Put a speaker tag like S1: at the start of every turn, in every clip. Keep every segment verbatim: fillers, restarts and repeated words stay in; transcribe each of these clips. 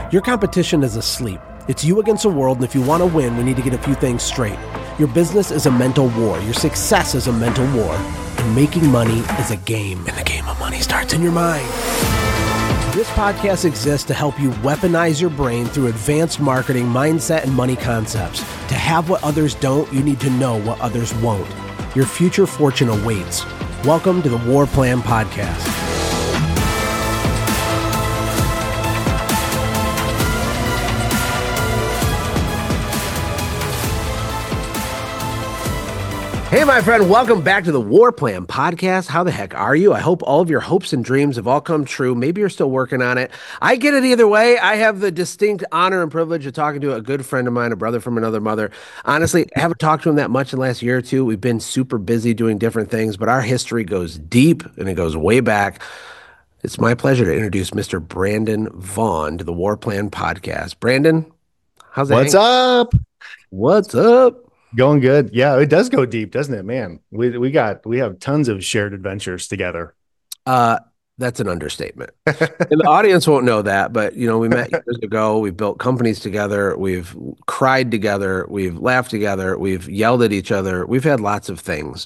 S1: Your competition is asleep. It's you against the world, and if you want to win, we need to get a few things straight. Your business is a mental war. Your success is a mental war. And making money is a game. And the game of money starts in your mind. This podcast exists to help you weaponize your brain through advanced marketing, mindset, and money concepts. To have what others don't, you need to know what others won't. Your future fortune awaits. Welcome to the War Plan Podcast. Hey, my friend, welcome back to the War Plan Podcast. How the heck are you? I hope all of your hopes and dreams have all come true. Maybe you're still working on it. I get it either way. I have the distinct honor and privilege of talking to a good friend of mine, a brother from another mother. Honestly, I haven't talked to him that much in the last year or two. We've been super busy doing different things, but our history goes deep and it goes way back. It's my pleasure to introduce Mister Brandon Vaughn to the War Plan Podcast. Brandon, how's that?
S2: What's up?
S1: What's up?
S2: Going good. Yeah, it does go deep, doesn't it, man? We we got we have tons of shared adventures together.
S1: Uh, that's an understatement. And the audience won't know that, but you know, we met years ago. We built companies together. We've cried together. We've laughed together. We've yelled at each other. We've had lots of things.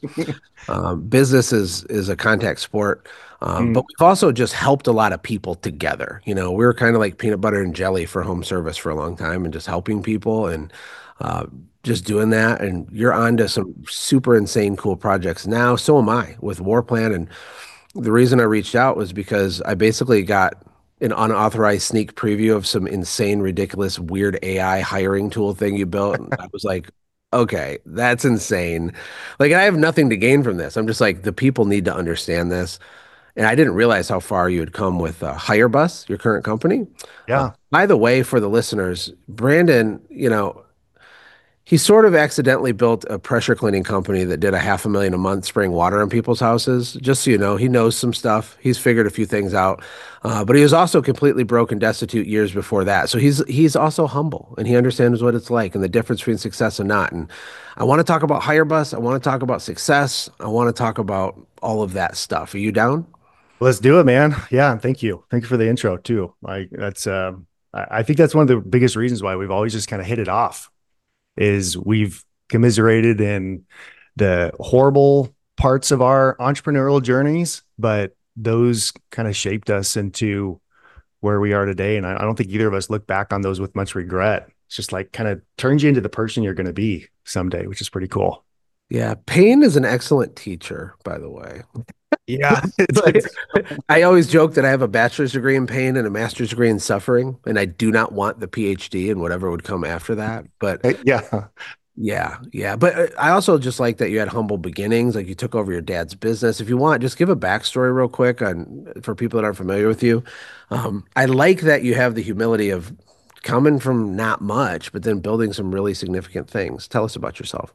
S1: um, business is is a contact sport, um, mm. but we've also just helped a lot of people together. You know, we were kind of like peanut butter and jelly for home service for a long time, and just helping people and. Uh, just doing that, and you're on to some super insane cool projects now. So am I with War Plan, and the reason I reached out was because I basically got an unauthorized sneak preview of some insane, ridiculous, weird A I hiring tool thing you built, and I was like, okay, that's insane. Like, I have nothing to gain from this. I'm just like, the people need to understand this. And I didn't realize how far you had come with uh, HireBus, your current company.
S2: Yeah.
S1: Uh, by the way, for the listeners, Brandon, you know, he sort of accidentally built a pressure cleaning company that did a half a million a month spraying water on people's houses. Just so you know, he knows some stuff. He's figured a few things out. Uh, but he was also completely broke and destitute years before that. So he's he's also humble, and he understands what it's like and the difference between success and not. And I want to talk about HireBus. I want to talk about success. I want to talk about all of that stuff. Are you down?
S2: Let's do it, man. Yeah. Thank you. Thank you for the intro too. Like that's, uh, I think that's one of the biggest reasons why we've always just kind of hit it off. Is we've commiserated in the horrible parts of our entrepreneurial journeys, but those kind of shaped us into where we are today. And I, I don't think either of us look back on those with much regret. It's just like kind of turns you into the person you're going to be someday, which is pretty cool.
S1: Yeah. Pain is an excellent teacher, by the way.
S2: Yeah.
S1: Like, I always joke that I have a bachelor's degree in pain and a master's degree in suffering, and I do not want the P H D and whatever would come after that. But
S2: yeah,
S1: yeah, yeah. But I also just like that you had humble beginnings, like you took over your dad's business. If you want, just give a backstory real quick on for people that aren't familiar with you. Um, I like that you have the humility of coming from not much, but then building some really significant things. Tell us about yourself.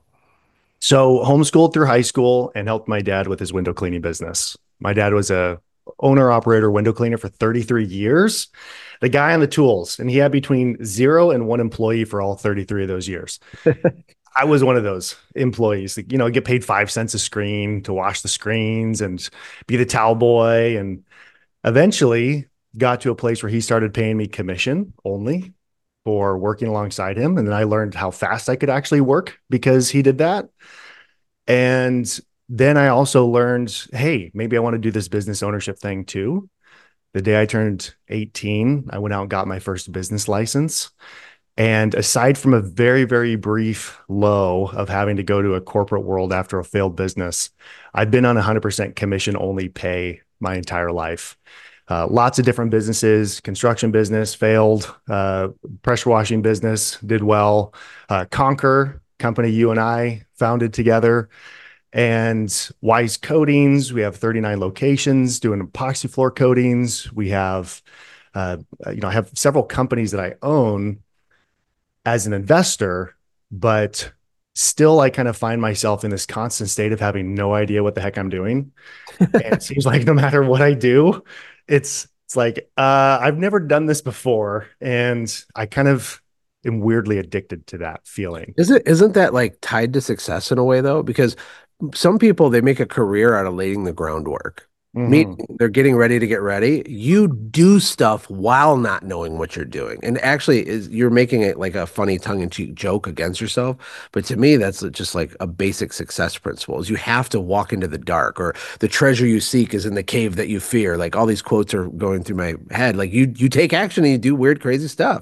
S2: So homeschooled through high school and helped my dad with his window cleaning business. My dad was a owner operator window cleaner for thirty-three years, the guy on the tools, and he had between zero and one employee for all thirty-three of those years. I was one of those employees, you know, get paid five cents a screen to wash the screens and be the towel boy. And eventually got to a place where he started paying me commission only for working alongside him. And then I learned how fast I could actually work because he did that. And then I also learned, hey, maybe I want to do this business ownership thing too. The day I turned eighteen, I went out and got my first business license. And aside from a very, very brief low of having to go to a corporate world after a failed business, I've been on one hundred percent commission only pay my entire life. Uh, lots of different businesses, construction business failed, uh, pressure washing business did well, uh, Conquer company you and I founded together, and Wise Coatings. We have thirty-nine locations doing epoxy floor coatings. We have, uh, you know, I have several companies that I own as an investor, but still I kind of find myself in this constant state of having no idea what the heck I'm doing. And it seems like no matter what I do, it's it's like uh I've never done this before, and I kind of am weirdly addicted to that feeling.
S1: Is it isn't that like tied to success in a way though? Because some people, they make a career out of laying the groundwork.
S2: Hmm.
S1: Meaning they're getting ready to get ready. You do stuff while not knowing what you're doing. And actually is you're making it like a funny tongue-in-cheek joke against yourself. But to me, that's just like a basic success principle is you have to walk into the dark or the treasure you seek is in the cave that you fear. Like all these quotes are going through my head. Like you you take action and you do weird, crazy stuff.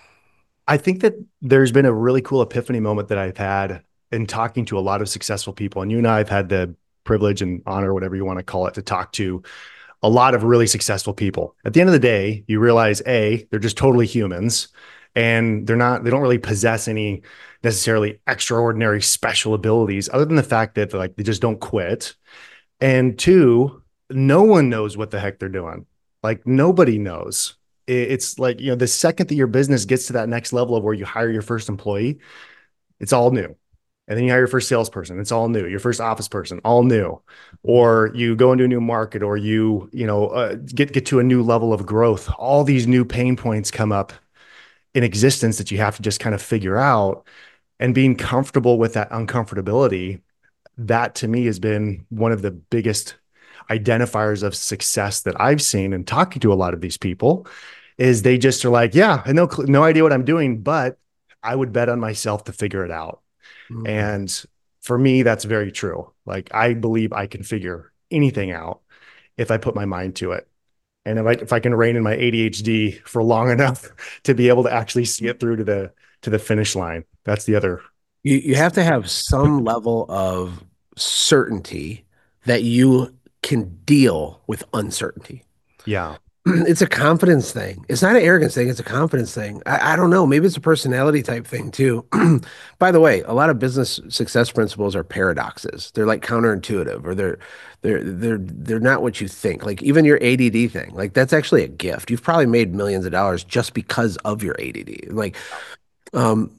S2: I think that there's been a really cool epiphany moment that I've had in talking to a lot of successful people. And you and I have had the privilege and honor, whatever you want to call it, to talk to a lot of really successful people. At the end of the day, you realize A, they're just totally humans and they're not, they don't really possess any necessarily extraordinary special abilities other than the fact that like they just don't quit. And two, no one knows what the heck they're doing. Like nobody knows. It's like, you know, the second that your business gets to that next level of where you hire your first employee, it's all new. And then you hire your first salesperson, it's all new. Your first office person, all new. Or you go into a new market, or you, you know, uh, get get to a new level of growth. All these new pain points come up in existence that you have to just kind of figure out. And being comfortable with that uncomfortability, that to me has been one of the biggest identifiers of success that I've seen in talking to a lot of these people. Is they just are like, yeah, I know no idea what I'm doing, but I would bet on myself to figure it out.
S1: Mhm.
S2: And for me, that's very true. Like I believe I can figure anything out if I put my mind to it. And if I if I can rein in my A D H D for long enough to be able to actually see it through to the to the finish line. That's the other.
S1: You you have to have some level of certainty that you can deal with uncertainty.
S2: Yeah.
S1: It's a confidence thing. It's not an arrogance thing. It's a confidence thing. I, I don't know. Maybe it's a personality type thing too. By the way, a lot of business success principles are paradoxes. They're like counterintuitive, or they're they're they're they're not what you think. Like even your A D D thing, like that's actually a gift. You've probably made millions of dollars just because of your A D D. Like, um,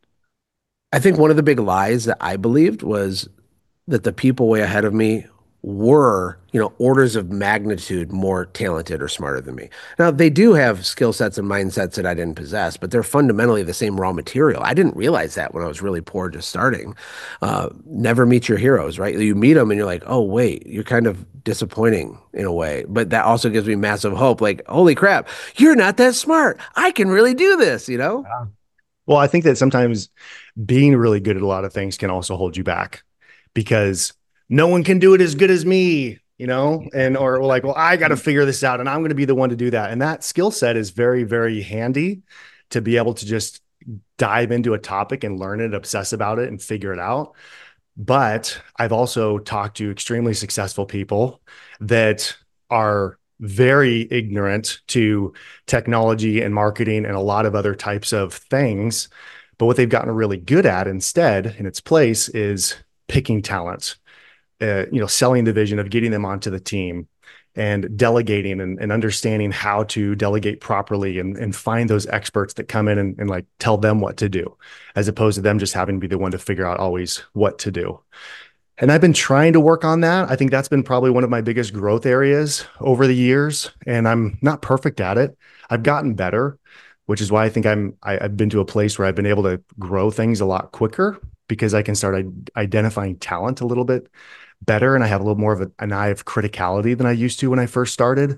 S1: I think one of the big lies that I believed was that the people way ahead of me were, you know, orders of magnitude more talented or smarter than me. Now, they do have skill sets and mindsets that I didn't possess, but they're fundamentally the same raw material. I didn't realize that when I was really poor just starting. Uh, never meet your heroes, right? You meet them and you're like, oh, wait, you're kind of disappointing in a way. But that also gives me massive hope. Like, holy crap, you're not that smart. I can really do this, you know?
S2: Yeah. Well, I think that sometimes being really good at a lot of things can also hold you back because no one can do it as good as me, you know, and or like, well, I got to figure this out and I'm going to be the one to do that. And that skill set is very, very handy to be able to just dive into a topic and learn it, obsess about it and figure it out. But I've also talked to extremely successful people that are very ignorant to technology and marketing and a lot of other types of things. But what they've gotten really good at instead in its place is picking talent, uh, you know, selling the vision of getting them onto the team and delegating and, and understanding how to delegate properly and, and find those experts that come in and, and like tell them what to do, as opposed to them just having to be the one to figure out always what to do. And I've been trying to work on that. I think that's been probably one of my biggest growth areas over the years. And I'm not perfect at it. I've gotten better, which is why I think I'm, I, I've been to a place where I've been able to grow things a lot quicker because I can start identifying talent a little bit better. And I have a little more of a, an eye of criticality than I used to when I first started.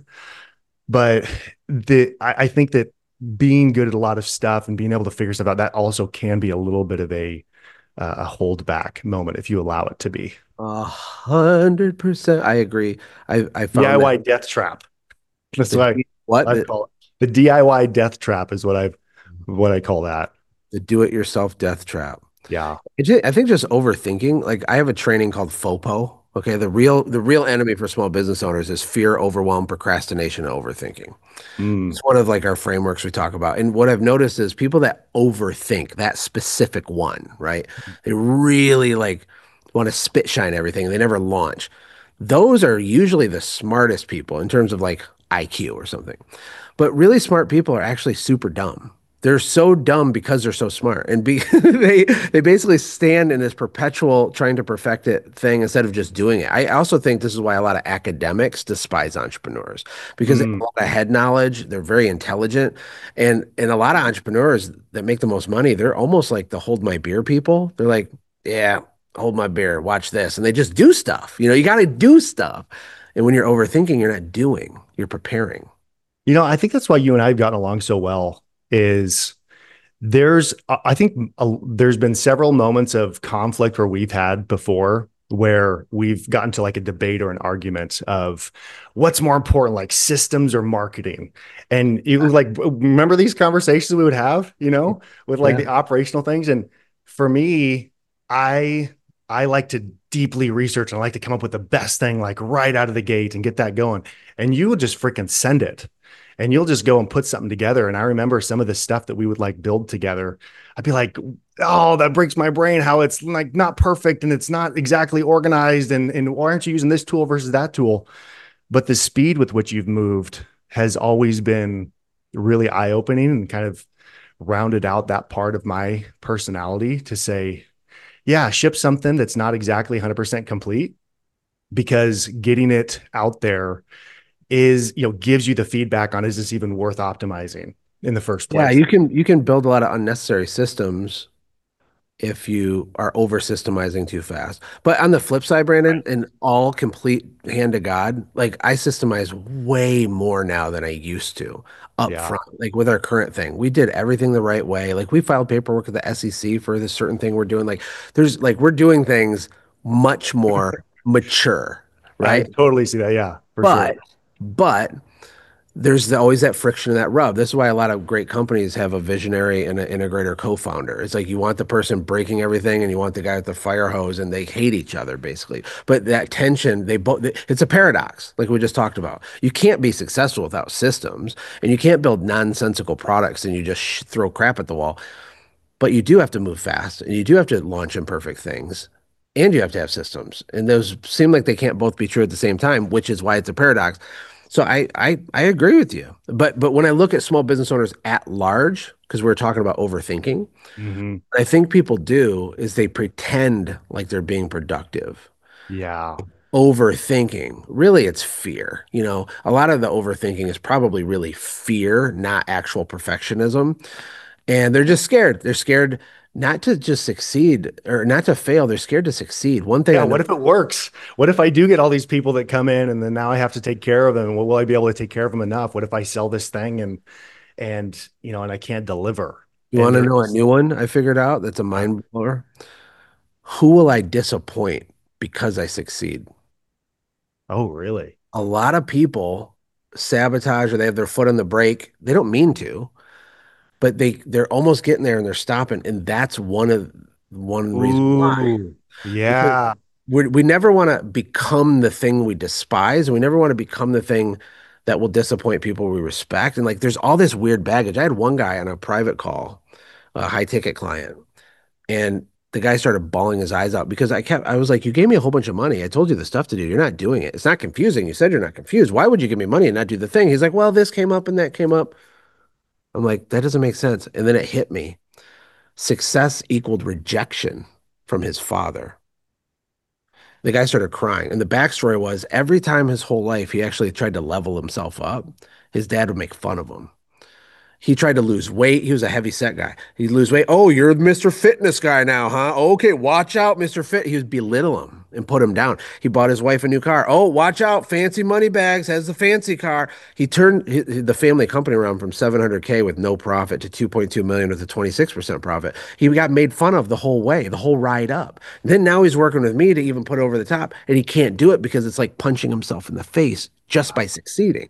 S2: But the, I, I think that being good at a lot of stuff and being able to figure stuff out, that also can be a little bit of a, uh, a hold back moment if you allow it to be.
S1: A hundred percent. I agree. I, I found that
S2: D I Y death trap. That's
S1: the
S2: what
S1: what
S2: I, I
S1: the,
S2: call it. The D I Y death trap is what I've, what I call that.
S1: the do-it-yourself death trap.
S2: Yeah.
S1: It ju- I think just overthinking. Like I have a training called FOPO. Okay, the real the real enemy for small business owners is fear, overwhelm, procrastination, and overthinking.
S2: Mm.
S1: It's one of like our frameworks we talk about. And what I've noticed is people that overthink that specific one, right? They really like want to spit shine everything. They never launch. Those are usually the smartest people in terms of like I Q or something. But really smart people are actually super dumb. They're so dumb because they're so smart, and be, they they basically stand in this perpetual trying to perfect it thing instead of just doing it. I also think this is why a lot of academics despise entrepreneurs because they have
S2: Mm.
S1: a lot of head knowledge. They're very intelligent, and and a lot of entrepreneurs that make the most money, they're almost like the hold my beer people. They're like, yeah, hold my beer, watch this, and they just do stuff. You know, you got to do stuff. And when you're overthinking, you're not doing, you're preparing.
S2: You know, I think that's why you and I have gotten along so well is there's, I think uh, there's been several moments of conflict where we've had before where we've gotten to like a debate or an argument of what's more important, like systems or marketing. And you like, remember these conversations we would have, you know, with like
S1: Yeah.
S2: the operational things. And for me, I, I like to deeply research and I like to come up with the best thing, like right out of the gate and get that going. And you will just freaking send it and you'll just go and put something together. And I remember some of the stuff that we would like build together. I'd be like, oh, that breaks my brain how it's like not perfect and it's not exactly organized. And, and why aren't you using this tool versus that tool? But the speed with which you've moved has always been really eye opening and kind of rounded out that part of my personality to say, yeah, ship something that's not exactly one hundred percent complete because getting it out there is, you know, gives you the feedback on is this even worth optimizing in the first
S1: Yeah,
S2: place?
S1: you can you can build a lot of unnecessary systems if you are over systemizing too fast. But on the flip side, Brandon, in all complete hand to God, like I systemize way more now than I used to up
S2: Yeah.
S1: front. Like with our current thing, we did everything the right way. Like we filed paperwork with the S E C for this certain thing we're doing. Like there's like we're doing things much more mature,
S2: I
S1: right?
S2: totally see that. Yeah, for sure.
S1: But but there's the, always that friction and that rub. This is why a lot of great companies have a visionary and an integrator co-founder. It's like you want the person breaking everything and you want the guy with the fire hose and they hate each other basically. But that tension, they both, it's a paradox like we just talked about. You can't be successful without systems and you can't build nonsensical products and you just sh throw crap at the wall. But you do have to move fast and you do have to launch imperfect things and you have to have systems. And those seem like they can't both be true at the same time, which is why it's a paradox. So I I I agree with you. But but when I look at small business owners at large, because we're talking about overthinking,
S2: Hmm.
S1: what I think people do is they pretend like they're being productive.
S2: Yeah.
S1: Overthinking, really it's fear. You know, a lot of the overthinking is probably really fear, not actual perfectionism. And they're just scared. They're scared not to just succeed or not to fail. They're scared to succeed. One thing
S2: Yeah.
S1: I know,
S2: What if it works? What if I do get all these people that come in and then now I have to take care of them? Well, will I be able to take care of them enough? What if I sell this thing and, and, you know, and I can't deliver?
S1: you
S2: And
S1: want to
S2: they're
S1: know a
S2: just,
S1: new one I figured out that's a
S2: uh,
S1: mind blower? Who will I disappoint because I succeed?
S2: oh, really?
S1: A lot of people sabotage or they have their foot on the brake. They don't mean to, but they they're almost getting there and they're stopping. And that's one of one reason why.
S2: Ooh,
S1: Because
S2: yeah.
S1: we we never want to become the thing we despise, and we never want to become the thing that will disappoint people we respect. And like, there's all this weird baggage. I had one guy on a private call, a high ticket client, and the guy started bawling his eyes out because I kept, I was like, you gave me a whole bunch of money. I told you the stuff to do. You're not doing it. It's not confusing. You said you're not confused. Why would you give me money and not do the thing? He's like, well, this came up and that came up. I'm like, that doesn't make sense. And then it hit me. Success equaled rejection from his father. The guy started crying. And the backstory was every time his whole life he actually tried to level himself up, his dad would make fun of him. He tried to lose weight. He was a heavy set guy. He'd lose weight. Oh, you're Mister Fitness guy now, huh? Okay, watch out, Mister Fit. He would belittle him and put him down. He bought his wife a new car. Oh, watch out, fancy money bags, has the fancy car. He turned the family company around from seven hundred K with no profit to two point two million with a twenty-six percent profit. He got made fun of the whole way, the whole ride up. Then now he's working with me to even put over the top, and he can't do it because it's like punching himself in the face just by succeeding.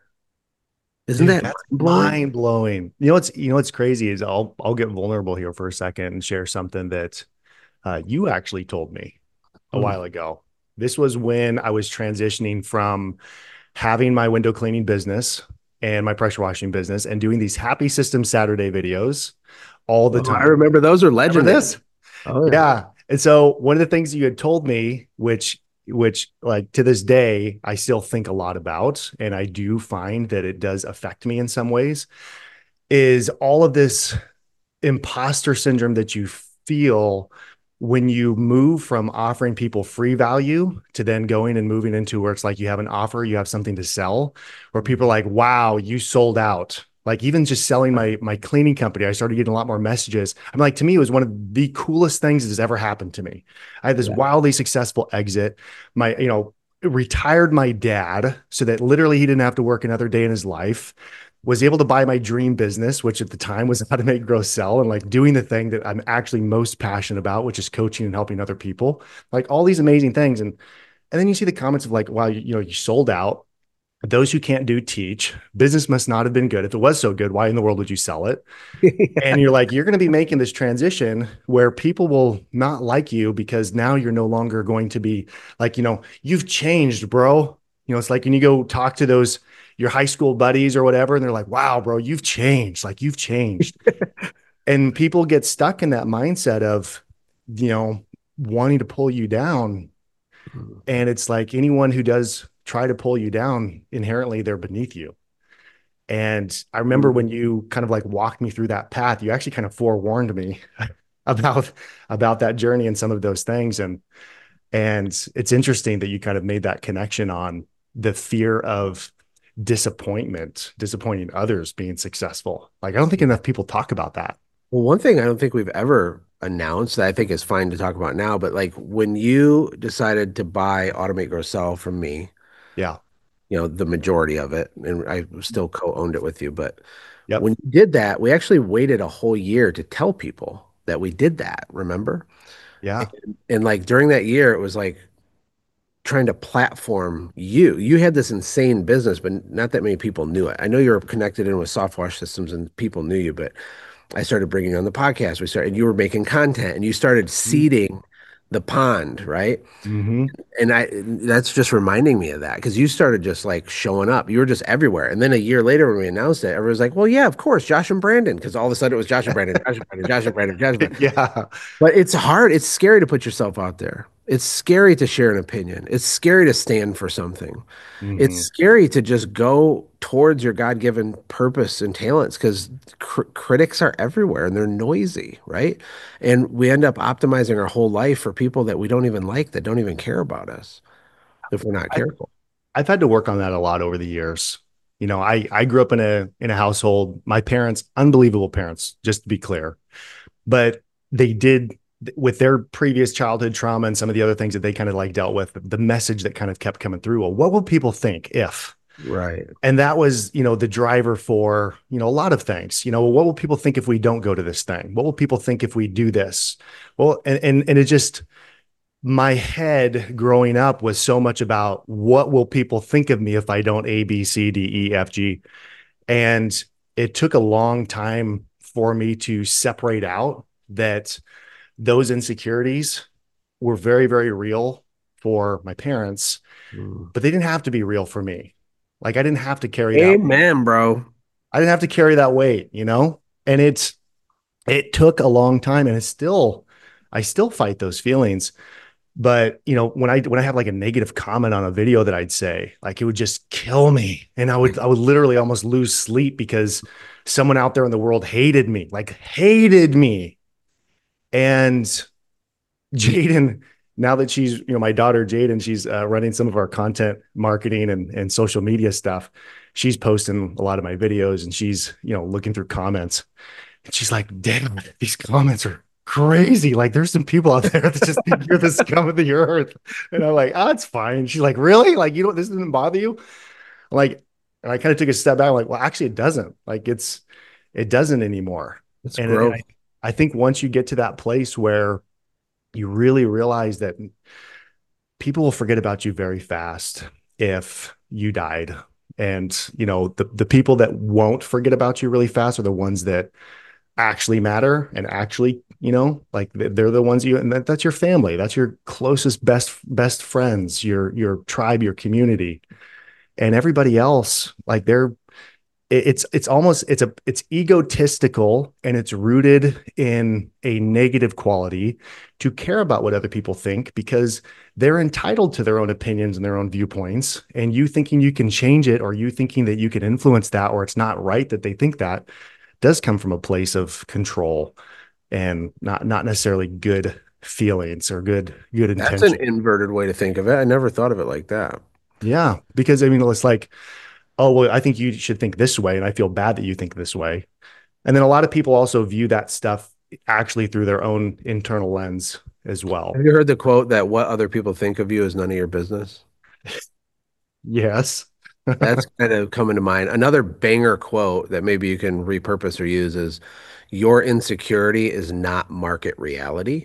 S1: Isn't
S2: Dude,
S1: that
S2: that's
S1: mind blowing?
S2: mind blowing. You know what's you know what's crazy is I'll I'll get vulnerable here for a second and share something that uh, you actually told me a while ago. This was when I was transitioning from having my window cleaning business and my pressure washing business and doing these happy system Saturday videos all the
S1: Oh, I
S2: time.
S1: remember those are
S2: Remember
S1: legendary.
S2: this?
S1: Oh yeah.
S2: Yeah. And so one of the things you had told me, which which like to this day I still think a lot about, and I do find that it does affect me in some ways, is all of this imposter syndrome that you feel when you move from offering people free value to then going and moving into where it's like you have an offer, you have something to sell, where people are like, wow, you sold out. Like even just selling my my cleaning company, I started getting a lot more messages. I'm like, to me, it was one of the coolest things that has ever happened to me. I had this
S1: Yeah.
S2: wildly successful exit. My, you know, retired my dad so that literally he didn't have to work another day in his life, was able to buy my dream business, which at the time was how to make, grow, sell, and like doing the thing that I'm actually most passionate about, which is coaching and helping other people, like all these amazing things. And, and then you see the comments of like, wow, you, you know, you sold out. Those who can't do teach. Business must not have been good. If it was so good, why in the world would you sell it?
S1: Yeah.
S2: And you're like, you're going to be making this transition where people will not like you because now you're no longer going to be like, you know, you've changed, bro. You know, it's like when you go talk to those, your high school buddies or whatever, and they're like, wow, bro, you've changed. Like you've changed. And people get stuck in that mindset of, you know, wanting to pull you down. And it's like anyone who does try to pull you down, inherently, they're beneath you. And I remember when you kind of like walked me through that path, you actually kind of forewarned me about about that journey and some of those things. And and it's interesting that you kind of made that connection on the fear of disappointment, disappointing others being successful. Like I don't think enough people talk about that.
S1: Well, one thing I don't think we've ever announced that I think is fine to talk about now, but like when you decided to buy Automate Grow Sell from me,
S2: Yeah.
S1: you know, the majority of it, and I still co-owned it with you, but
S2: Yep.
S1: when you did that, we actually waited a whole year to tell people that we did that, remember?
S2: Yeah.
S1: And, and like during that year, it was like trying to platform you. You had this insane business, but not that many people knew it. I know you were connected in with Softwash Systems and people knew you, but I started bringing you on the podcast. We started, you were making content and you started seeding the pond, right?
S2: Mm-hmm.
S1: And I, that's just reminding me of that because you started just like showing up. You were just everywhere. And then a year later, when we announced it, everyone was like, well, yeah, of course, Josh and Brandon, because all of a sudden it was Josh and Brandon, Josh and Brandon, Josh and Brandon, Josh and Brandon.
S2: Yeah.
S1: But it's hard. It's scary to put yourself out there. It's scary to share an opinion. It's scary to stand for something. It's
S2: Mm-hmm.
S1: scary to just go towards your God-given purpose and talents because cr critics are everywhere and they're noisy, right? And we end up optimizing our whole life for people that we don't even like, that don't even care about us if we're not
S2: I,
S1: careful.
S2: I've had to work on that a lot over the years. You know, I I grew up in a in a household, my parents, unbelievable parents, just to be clear, but they did with their previous childhood trauma and some of the other things that they kind of like dealt with, the message that kind of kept coming through. Well, what will people think if?
S1: Right.
S2: And that was, you know, the driver for, you know, a lot of things. You know, what will people think if we don't go to this thing? What will people think if we do this? Well, and and, and it just, my head growing up was so much about what will people think of me if I don't A, B, C, D, E, F, G. And it took a long time for me to separate out that those insecurities were very, very real for my parents,
S1: Mm.
S2: but they didn't have to be real for me. Like I didn't have to carry that.
S1: Amen, bro.
S2: I didn't have to carry that weight, you know? And it's, it took a long time and it's still, I still fight those feelings. But you know, when I when I have like a negative comment on a video that I'd say, like it would just kill me. And I would I would literally almost lose sleep because someone out there in the world hated me, like hated me. And Jaden, now that she's, you know, my daughter Jaden, she's uh, running some of our content marketing and, and social media stuff. She's posting a lot of my videos and she's, you know, looking through comments. And she's like, damn, these comments are crazy. Like there's some people out there that just think you're the scum of the earth. And I'm like, oh, it's fine. She's like, really? Like, you know, this doesn't bother you? I'm like, and I kind of took a step back. I'm like, well, actually it doesn't. Like it's, it doesn't anymore.
S1: It's
S2: And, and
S1: growth.
S2: I, I think once you get to that place where you really realize that people will forget about you very fast if you died. And, you know, the, the people that won't forget about you really fast are the ones that actually matter and actually, you know, like they're the ones you, and that, that's your family. That's your closest, best, best friends, your, your tribe, your community, and everybody else. Like they're, it's it's almost it's a it's egotistical and it's rooted in a negative quality to care about what other people think because they're entitled to their own opinions and their own viewpoints, and you thinking you can change it or you thinking that you can influence that or it's not right that they think that does come from a place of control and not not necessarily good feelings or good good
S1: That's an
S2: intention.
S1: inverted way to think of it. I never thought of it like that.
S2: Yeah, because I mean it's like, oh well, I think you should think this way and I feel bad that you think this way. And then a lot of people also view that stuff actually through their own internal lens as well.
S1: Have you heard the quote that what other people think of you is none of your business?
S2: Yes.
S1: That's kind of coming to mind. Another banger quote that maybe you can repurpose or use is, your insecurity is not market reality.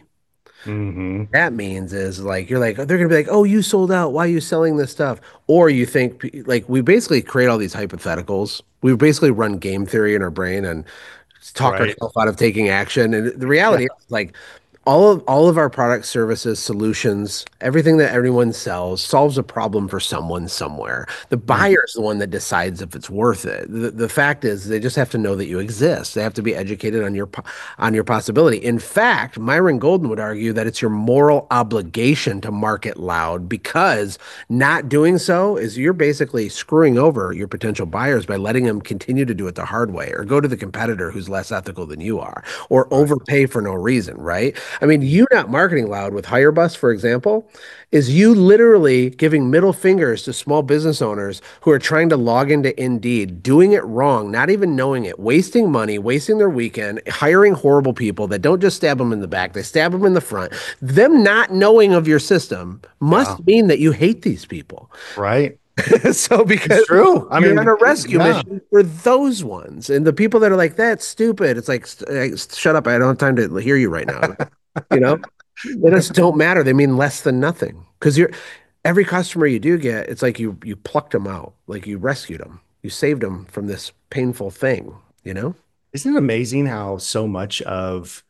S2: Hmm.
S1: That means is like you're like they're gonna be like, oh, you sold out. Why are you selling this stuff? Or you think like we basically create all these hypotheticals. We basically run game theory in our brain and talk
S2: Right.
S1: ourselves out of taking action. And the reality is like all of all of our products, services, solutions, everything that everyone sells solves a problem for someone somewhere. The
S2: Mhm.
S1: buyer is the one that decides if it's worth it. The, the fact is they just have to know that you exist. They have to be educated on your po- on your possibility. In fact, Myron Golden would argue that it's your moral obligation to market loud because not doing so is you're basically screwing over your potential buyers by letting them continue to do it the hard way or go to the competitor who's less ethical than you are or
S2: Right.
S1: overpay for no reason, right? I mean, you not marketing loud with HireBus, for example, is you literally giving middle fingers to small business owners who are trying to log into Indeed, doing it wrong, not even knowing it, wasting money, wasting their weekend, hiring horrible people that don't just stab them in the back, they stab them in the front. Them not knowing of your system
S2: Yeah.
S1: must mean that you hate these people.
S2: Right.
S1: So
S2: It's
S1: because
S2: true. I
S1: you're on
S2: mean,
S1: a rescue
S2: yeah.
S1: mission for those ones. And the people that are like, that's stupid. It's like, shut up. I don't have time to hear you right now. You know, they just don't matter. They mean less than nothing. Because you're every customer you do get, it's like you you plucked them out, like you rescued them, you saved them from this painful thing. You know,
S2: Isn't it amazing how so much of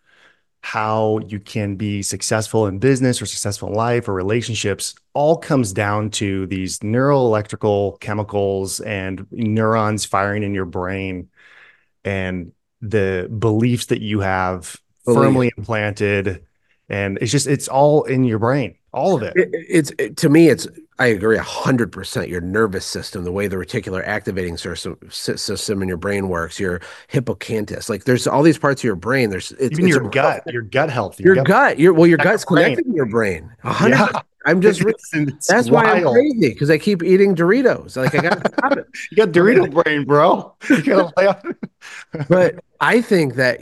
S2: how you can be successful in business or successful in life or relationships all comes down to these neuroelectrical chemicals and neurons firing in your brain and the beliefs that you have
S1: belief.
S2: firmly implanted. And it's just, it's all in your brain, all of it.
S1: It, it's it, to me, it's I agree a hundred percent. Your nervous system, the way the reticular activating system system in your brain works, your hippocampus, like there's all these parts of your brain. There's it's
S2: Even
S1: it's a
S2: your
S1: real
S2: gut, your gut health, your
S1: your
S2: gut,
S1: gut. Your well, your
S2: second
S1: gut's
S2: brain.
S1: connected to your brain. A hundred
S2: Yeah.
S1: percent. I'm just re-
S2: It's, it's
S1: that's why I'm
S2: wild.
S1: crazy because I keep eating Doritos. Like I gotta stop it.
S2: You got Dorito
S1: But
S2: brain, bro. You gotta lay off.
S1: but I think that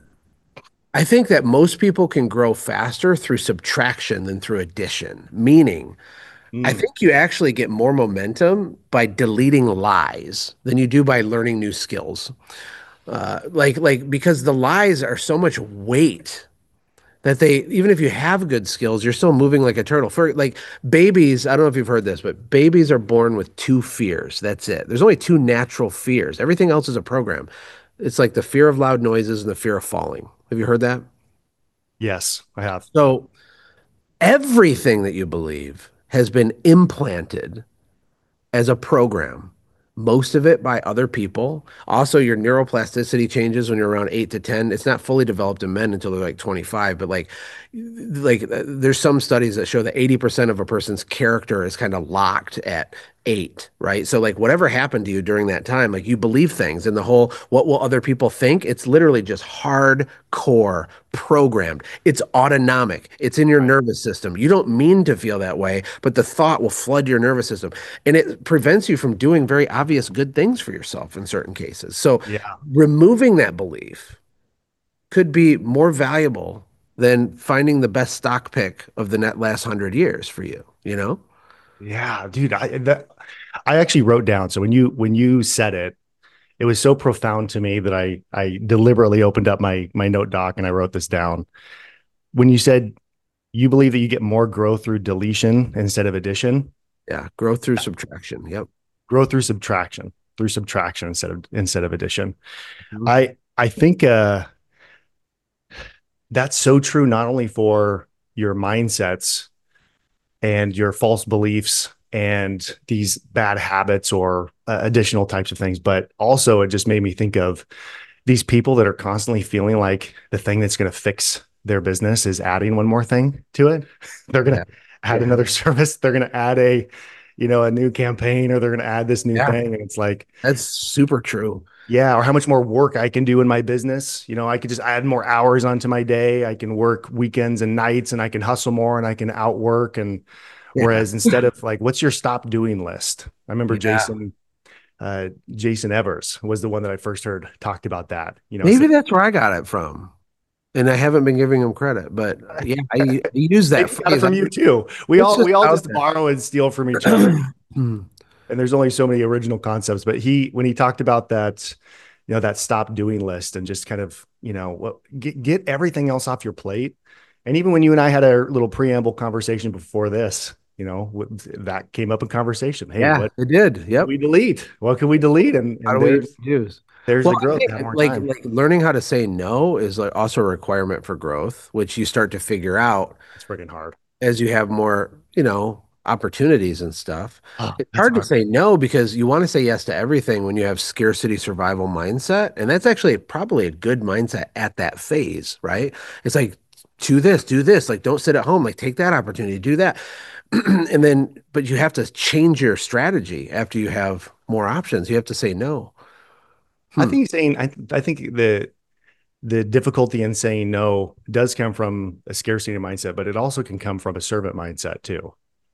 S1: I think that most people can grow faster through subtraction than through addition. Meaning, I
S2: Mm,
S1: think you actually get more momentum by deleting lies than you do by learning new skills. Uh, like, like because the lies are so much weight that they, even if you have good skills, you're still moving like a turtle. For like babies, I don't know if you've heard this, but babies are born with two fears. That's it. There's only two natural fears. Everything else is a program. It's like the fear of loud noises and the fear of falling. Have you heard that?
S2: yes, I have.
S1: So everything that you believe has been implanted as a program, most of it by other people. Also, your neuroplasticity changes when you're around eight to ten. It's not fully developed in men until they're like twenty-five, but like, like uh, there's some studies that show that eighty percent of a person's character is kind of locked at eight, right? So like whatever happened to you during that time, like you believe things and the whole what will other people think? It's literally just hardcore programmed. It's autonomic. It's in your
S2: Right.
S1: nervous system. You don't mean to feel that way, but the thought will flood your nervous system and it prevents you from doing very obvious good things for yourself in certain cases. So
S2: Yeah.
S1: removing that belief could be more valuable than finding the best stock pick of the net last hundred years for you, you know?
S2: Yeah, dude. I that I actually wrote down. So when you when you said it, it was so profound to me that I I deliberately opened up my my note doc and I wrote this down. When you said you believe that you get more growth through deletion instead of addition,
S1: Yeah, growth through subtraction. Yep.
S2: growth through subtraction, through subtraction instead of instead of addition.
S1: Mhm.
S2: I I think uh that's so true not only for your mindsets and your false beliefs and these bad habits or uh, additional types of things, but also it just made me think of these people that are constantly feeling like the thing that's going to fix their business is adding one more thing to it. They're going
S1: Yeah.
S2: to add
S1: Yeah.
S2: another service. They're going to add a, you know, a new campaign, or they're going to add this new
S1: Yeah.
S2: thing. And it's like,
S1: That's super true.
S2: yeah, or how much more work I can do in my business. You know, I could just add more hours onto my day. I can work weekends and nights and I can hustle more and I can outwork. And
S1: Yeah.
S2: whereas instead of like, what's your stop doing list? I remember
S1: Yeah.
S2: Jason, uh, Jason Evers was the one that I first heard talked about that, you know,
S1: Maybe
S2: say,
S1: that's where I got it from. and I haven't been giving him credit, but uh, yeah, I, I use that
S2: Maybe got it
S1: phrase.
S2: from you too. We
S1: It's
S2: all
S1: just
S2: we all
S1: out
S2: just
S1: there.
S2: borrow and steal from each other.
S1: Hmm.
S2: And there's only so many original concepts. But he, when he talked about that, you know, that stop doing list and just kind of, you know, what get, get everything else off your plate. And even when you and I had a little preamble conversation before this, you know, that came up in conversation. Hey,
S1: Yeah,
S2: what
S1: it did.
S2: can
S1: Yep.
S2: we delete? What can we delete? And
S1: How
S2: and
S1: do we
S2: there's
S1: use?
S2: there's
S1: Well,
S2: the
S1: I
S2: growth to have
S1: think
S2: more
S1: like
S2: time.
S1: like learning how to say no is like also a requirement for growth, which you start to figure out
S2: It's freaking hard.
S1: as you have more, you know, opportunities and stuff.
S2: Oh,
S1: It's
S2: that's
S1: hard to
S2: hard.
S1: say no because you want to say yes to everything when you have scarcity survival mindset. And that's actually probably a good mindset at that phase, right? It's like, do this, do this. Like, don't sit at home. Like, take that opportunity, do that. And then, but you have to change your strategy after you have more options. You have to say no.
S2: I
S1: Hmm.
S2: think saying I I think the the difficulty in saying no does come from a scarcity mindset, but it also can come from a servant mindset too.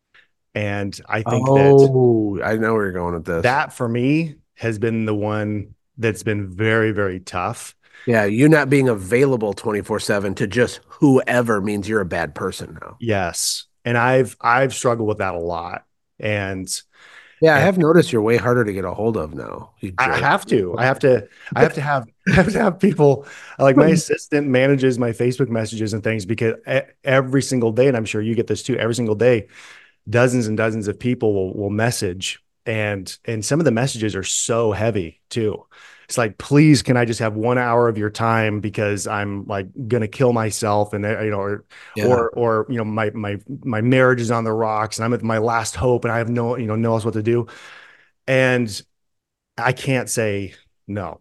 S2: And I think that
S1: Oh, I know where you're going with this.
S2: that for me has been the one that's been very, very tough.
S1: Yeah, you not being available twenty-four seven to just whoever means you're a bad person now.
S2: Yes. And I've I've struggled with that a lot. And
S1: Yeah, I
S2: and
S1: have noticed you're way harder to get a hold of now, you
S2: I
S1: jerk.
S2: have to. I have to I have to have I have to have people like my assistant manages my Facebook messages and things because e- every single day, and I'm sure you get this too, every single day, dozens and dozens of people will will message and and some of the messages are so heavy too. It's like, please, can I just have one hour of your time because I'm like gonna kill myself and you know, or
S1: Yeah,
S2: or or you know, my my my marriage is on the rocks and I'm at my last hope and I have no you know no else what to do and I can't say no.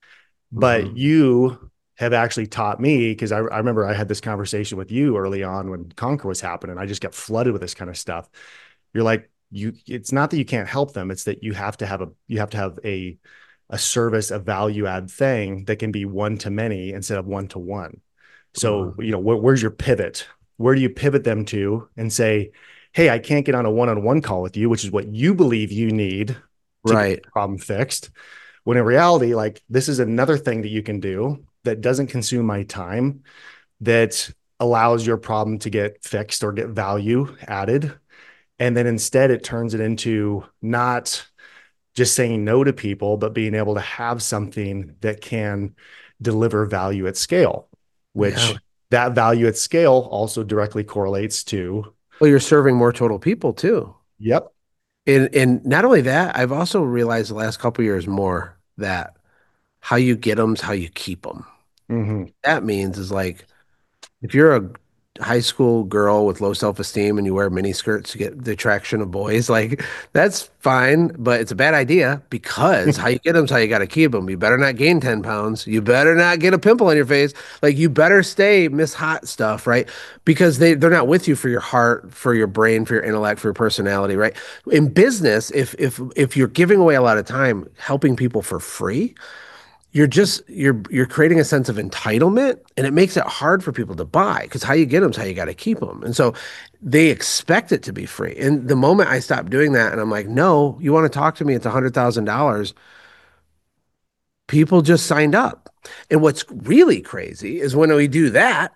S2: But
S1: hmm,
S2: you have actually taught me because I, I remember I had this conversation with you early on when Conquer was happening. I just got flooded with this kind of stuff. You're like, you it's not that you can't help them, it's that you have to have a you have to have a a service, a value add thing that can be one to many instead of one to one. So,
S1: hmm.
S2: you know, where, where's your pivot? Where do you pivot them to and say, hey, I can't get on a one on one call with you, which is what you believe you need to get
S1: Right.
S2: the problem fixed. When in reality, like this is another thing that you can do that doesn't consume my time, that allows your problem to get fixed or get value added. And then instead, it turns it into not just saying no to people, but being able to have something that can deliver value at scale,
S1: Yeah.
S2: which that value at scale also directly correlates to,
S1: Well, you're serving more total people too.
S2: yep.
S1: And and not only that, I've also realized the last couple of years more that how you get them is how you keep them.
S2: Mm-hmm.
S1: That means is like if you're a high school girl with low self-esteem and you wear mini skirts to get the attraction of boys, like that's fine, but it's a bad idea because how you get them is how you got to keep them. You better not gain ten pounds. You better not get a pimple on your face. Like you better stay Miss Hot stuff, right? Because they, they're not with you for your heart, for your brain, for your intellect, for your personality, right? In business, if if if you're giving away a lot of time helping people for free, you're just you're you're creating a sense of entitlement and it makes it hard for people to buy because how you get them is how you got to keep them and so they expect it to be free and the moment I stopped doing that and I'm like no you want to talk to me it's a hundred thousand dollars people just signed up and what's really crazy is when we do that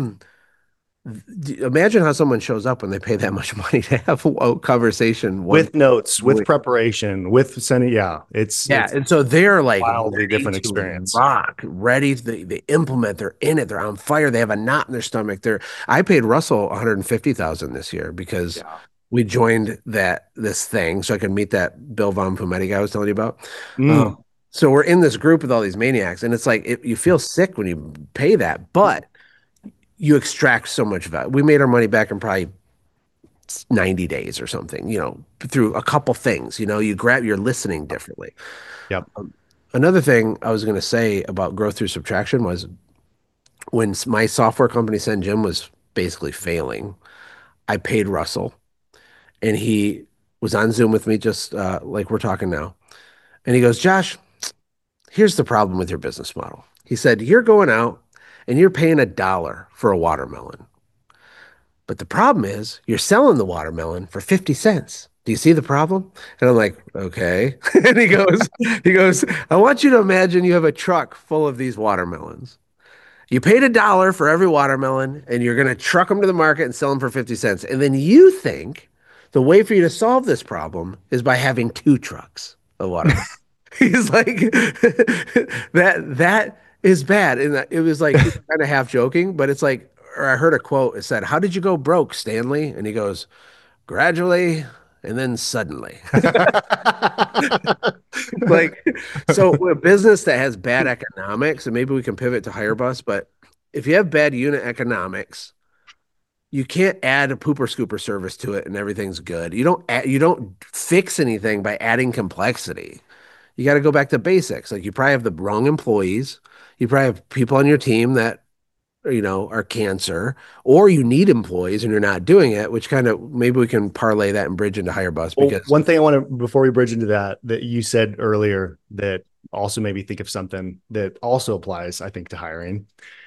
S1: imagine how someone shows up when they pay that much money to have a conversation one
S2: With notes, with preparation, with sending, yeah, it's
S1: yeah,
S2: it's
S1: and so they're like
S2: wildly
S1: ready
S2: different
S1: to
S2: experience.
S1: rock, ready to they, they implement, they're in it, they're on fire, they have a knot in their stomach. They're I paid Russell one hundred fifty thousand this year because
S2: Yeah.
S1: we joined that this thing so I could meet that Bill Von Fumetti guy I was telling you about. Um,
S2: Mm.
S1: so we're in this group with all these maniacs, and it's like it, you feel sick when you pay that, but you extract so much value. We made our money back in probably ninety days or something, you know, through a couple things. You know, you grab, you're listening differently.
S2: Yep.
S1: Another thing I was going to say about growth through subtraction was when my software company SendJim was basically failing, I paid Russell and he was on Zoom with me just uh, like we're talking now. And he goes, Josh, here's the problem with your business model. He said, you're going out and you're paying a dollar for a watermelon. But the problem is you're selling the watermelon for fifty cents. Do you see the problem? And I'm like, okay. And he goes, he goes, I want you to imagine you have a truck full of these watermelons. You paid a dollar for every watermelon, and you're going to truck them to the market and sell them for fifty cents. And then you think the way for you to solve this problem is by having two trucks of watermelon. He's like, that that is bad. And it was like kind of half joking, but it's like, or I heard a quote. It said, "How did you go broke, Stanley?" And he goes, "Gradually, and then suddenly." Like, so a business that has bad economics, and maybe we can pivot to higher bus, but if you have bad unit economics, you can't add a pooper scooper service to it and everything's good. You don't add, you don't fix anything by adding complexity. You got to go back to basics. Like you probably have the wrong employees. You probably have people on your team that you know are cancer, or you need employees and you're not doing it, which kind of maybe we can parlay that and bridge into higher bus
S2: Well,
S1: because
S2: one thing I want to, before we bridge into that, that you said earlier that also made me think of something that also applies, I think, to hiring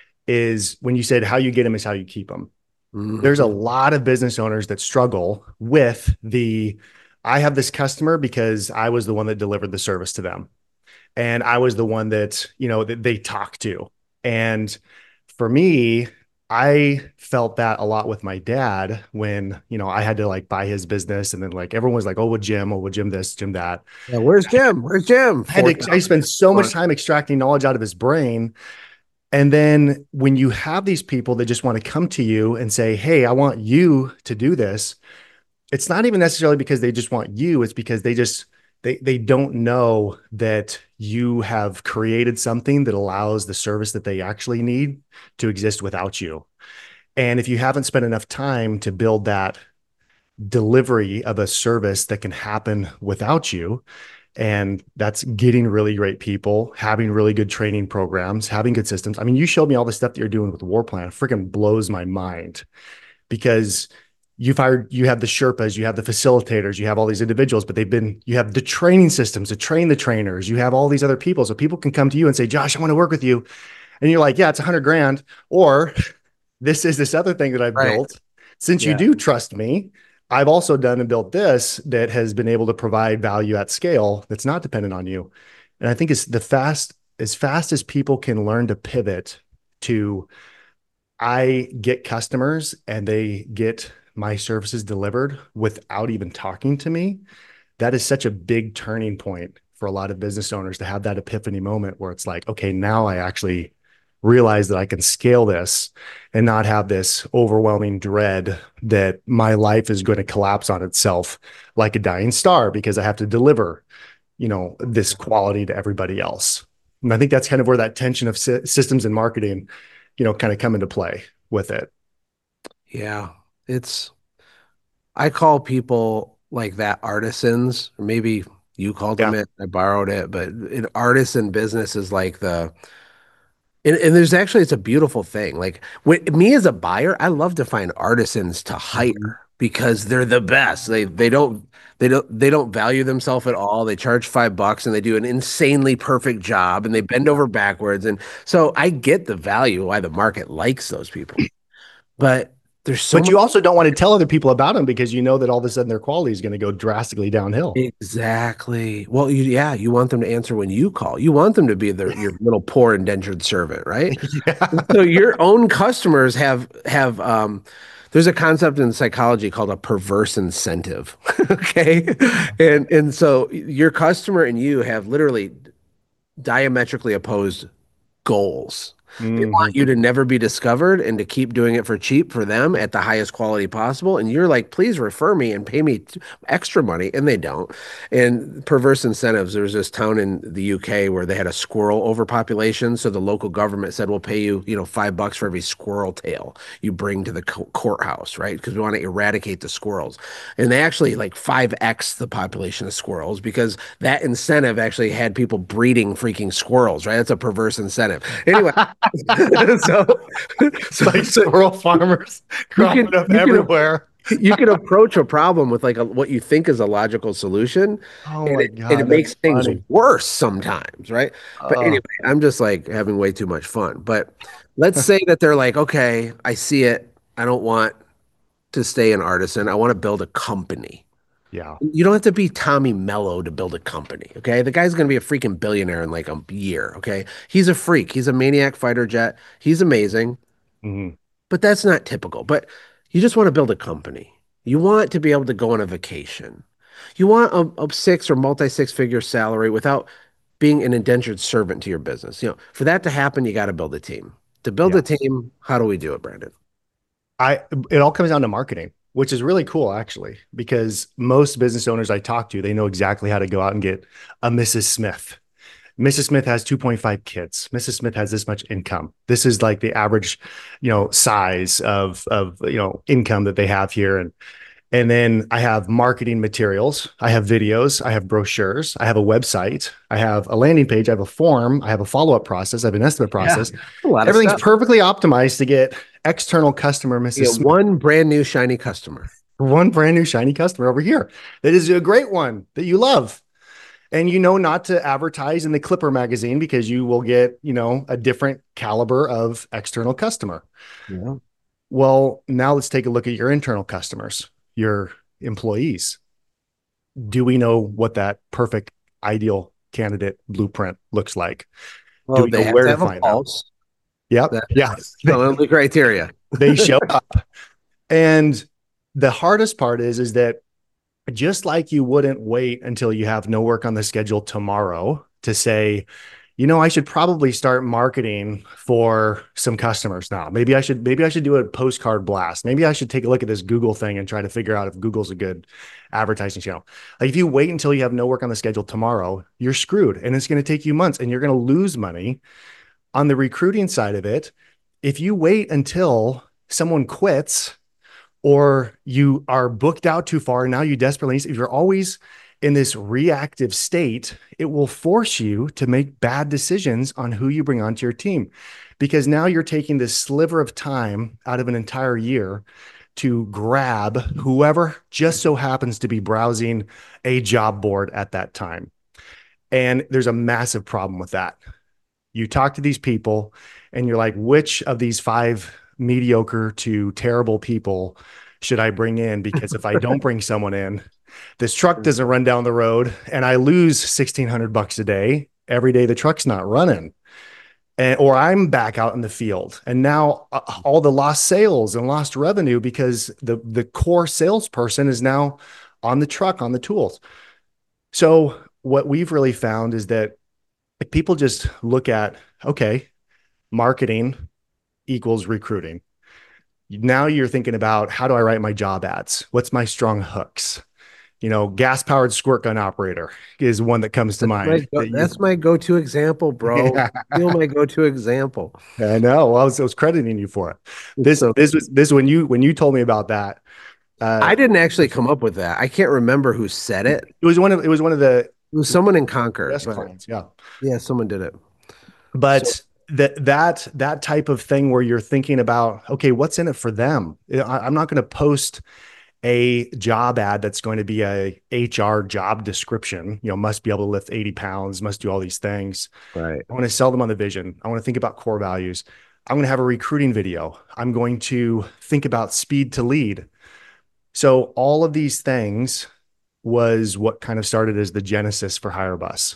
S2: is when you said how you get them is how you keep them. There's a
S1: Mhm.
S2: lot of business owners that struggle with the, I have this customer because I was the one that delivered the service to them. And I was the one that, you know, that they talk to. And for me, I felt that a lot with my dad when, you know, I had to like buy his business and then like everyone was like, oh, with Jim, oh, with Jim this, Jim that.
S1: Yeah, where's Jim? Where's Jim?
S2: I had
S1: Four
S2: to, I spent so much
S1: thousand.
S2: time extracting knowledge out of his brain. And then when you have these people that just want to come to you and say, hey, I want you to do this, it's not even necessarily because they just want you, it's because they just they they don't know that you have created something that allows the service that they actually need to exist without you. And if you haven't spent enough time to build that delivery of a service that can happen without you, and that's getting really great people, having really good training programs, having good systems. I mean, you showed me all the stuff that you're doing with the War Plan. It freaking blows my mind because you've hired, you have the Sherpas, you have the facilitators, you have all these individuals, but they've been, you have the training systems to train the trainers, you have all these other people. So people can come to you and say, Josh, I want to work with you. And you're like, yeah, it's a hundred grand. Or this is this other thing that I've
S1: Right.
S2: built. Since you
S1: Yeah.
S2: do trust me, I've also done and built this that has been able to provide value at scale that's not dependent on you. And I think it's the fast, as fast as people can learn to pivot to, I get customers and they get my services delivered without even talking to me. That is such a big turning point for a lot of business owners to have that epiphany moment where it's like, okay, now I actually realize that I can scale this and not have this overwhelming dread that my life is going to collapse on itself like a dying star because I have to deliver, you know, this quality to everybody else. And I think that's kind of where that tension of sy- systems and marketing, you know, kind of come into play with it.
S1: Yeah. It's I call people like that artisans, or maybe you called them
S2: Yeah.
S1: it. I borrowed it, but an artisan business is like the and, and there's actually it's a beautiful thing. Like when, me as a buyer, I love to find artisans to
S2: Mhm.
S1: hire because they're the best. They they don't they don't they don't value themselves at all. They charge five bucks and they do an insanely perfect job and they bend over backwards. And so I get the value why the market likes those people. But there's so
S2: But
S1: much
S2: you also don't want to tell other people about them because you know that all of a sudden their quality is going to go drastically downhill.
S1: exactly. Well, you, yeah, you want them to answer when you call. You want them to be their your little poor indentured servant, right?
S2: Yeah.
S1: So your own customers have have um there's a concept in psychology called a perverse incentive. Okay. And and so your customer and you have literally diametrically opposed goals. They want you
S2: Hmm.
S1: to never be discovered and to keep doing it for cheap for them at the highest quality possible. And you're like, please refer me and pay me t- extra money. And they don't. And perverse incentives. There was this town in the U K where they had a squirrel overpopulation. So the local government said, we'll pay you, you know, five bucks for every squirrel tail you bring to the co courthouse, right? Because we want to eradicate the squirrels. And they actually like five x the population of squirrels because that incentive actually had people breeding freaking squirrels, right? That's a perverse incentive. Anyway, so, so,
S2: Like
S1: so
S2: squirrel farmers
S1: you can
S2: cropping up
S1: you can
S2: everywhere.
S1: you can approach a problem with like a, what you think is a logical solution,
S2: Oh
S1: and
S2: my
S1: it, and it
S2: God,
S1: makes
S2: that's
S1: things
S2: funny.
S1: worse sometimes, right? But anyway,
S2: Oh,
S1: I'm just like having way too much fun. But let's say that they're like, okay, I see it. I don't want to stay an artisan. I want to build a company.
S2: Yeah.
S1: You don't have to be Tommy Mello to build a company, okay? The guy's going to be a freaking billionaire in like a year, okay? He's a freak. He's a maniac fighter jet. He's amazing,
S2: Mhm.
S1: but that's not typical. But you just want to build a company. You want to be able to go on a vacation. You want a, a six or multi six figure salary without being an indentured servant to your business. You know, for that to happen, you got to build a team. To build a
S2: Yes.
S1: team, how do we do it, Brandon?
S2: I it all comes down to marketing, which is really cool actually, because most business owners I talk to, they know exactly how to go out and get a Missus Smith. Missus Smith has two point five kids. Missus Smith has this much income. This is like the average, you know, size of of you know income that they have here. And and then I have marketing materials. I have videos. I have brochures. I have a website. I have a landing page. I have a form. I have a follow up process. I have an estimate
S1: Yeah,
S2: process.
S1: a lot of
S2: Everything's
S1: stuff.
S2: perfectly optimized to get external customer
S1: You
S2: Missus
S1: get
S2: Smith,
S1: one brand new shiny customer.
S2: one brand new shiny customer over here. That is a great one that you love. And you know not to advertise in the Clipper magazine because you will get, you know, a different caliber of external customer.
S1: Yeah.
S2: Well, now let's take a look at your internal customers, your employees. Do we know what that perfect ideal candidate blueprint looks like? Do
S1: Well,
S2: we know
S1: they have
S2: where
S1: to
S2: to
S1: have a
S2: find them?
S1: pulse.
S2: Yep.
S1: That's
S2: Yeah. They,
S1: one of the criteria.
S2: they show up. And the hardest part is, is that just like you wouldn't wait until you have no work on the schedule tomorrow to say, you know, I should probably start marketing for some customers now. Maybe I should, maybe I should do a postcard blast. Maybe I should take a look at this Google thing and try to figure out if Google's a good advertising channel. Like if you wait until you have no work on the schedule tomorrow, you're screwed and it's going to take you months and you're going to lose money. On the recruiting side of it, if you wait until someone quits or you are booked out too far and now you desperately need, if you're always in this reactive state, it will force you to make bad decisions on who you bring onto your team because now you're taking this sliver of time out of an entire year to grab whoever just so happens to be browsing a job board at that time. And there's a massive problem with that. You talk to these people and you're like, which of these five mediocre to terrible people should I bring in? Because if I don't bring someone in, this truck doesn't run down the road and I lose sixteen hundred bucks a day every day the truck's not running. And, or I'm back out in the field and now uh, all the lost sales and lost revenue because the, the core salesperson is now on the truck, on the tools. So what we've really found is that if people just look at, okay, marketing equals recruiting. Now you're thinking about how do I write my job ads? What's my strong hooks? You know, gas powered squirt gun operator is one that comes to
S1: That's my
S2: mind.
S1: go,
S2: That you,
S1: that's my go-to example, bro.
S2: yeah,
S1: Still my go-to example.
S2: I know. Well, I was, I was crediting you for it.
S1: It's
S2: This,
S1: so
S2: this was this when you when you told me about that. Uh,
S1: I didn't actually come up with that. I can't remember who said it.
S2: it was one of it was one of the
S1: It was someone in Concord,
S2: best
S1: but
S2: clients. Yeah,
S1: yeah, someone did it. So
S2: but that that that type of thing where you're thinking about, okay, what's in it for them? I, I'm not going to post a job ad that's going to be a H R job description, you know, must be able to lift eighty pounds, must do all these things.
S1: right.
S2: I want to sell them on the vision. I want to think about core values. I'm going to have a recruiting video. I'm going to think about speed to lead. So all of these things was what kind of started as the genesis for HireBus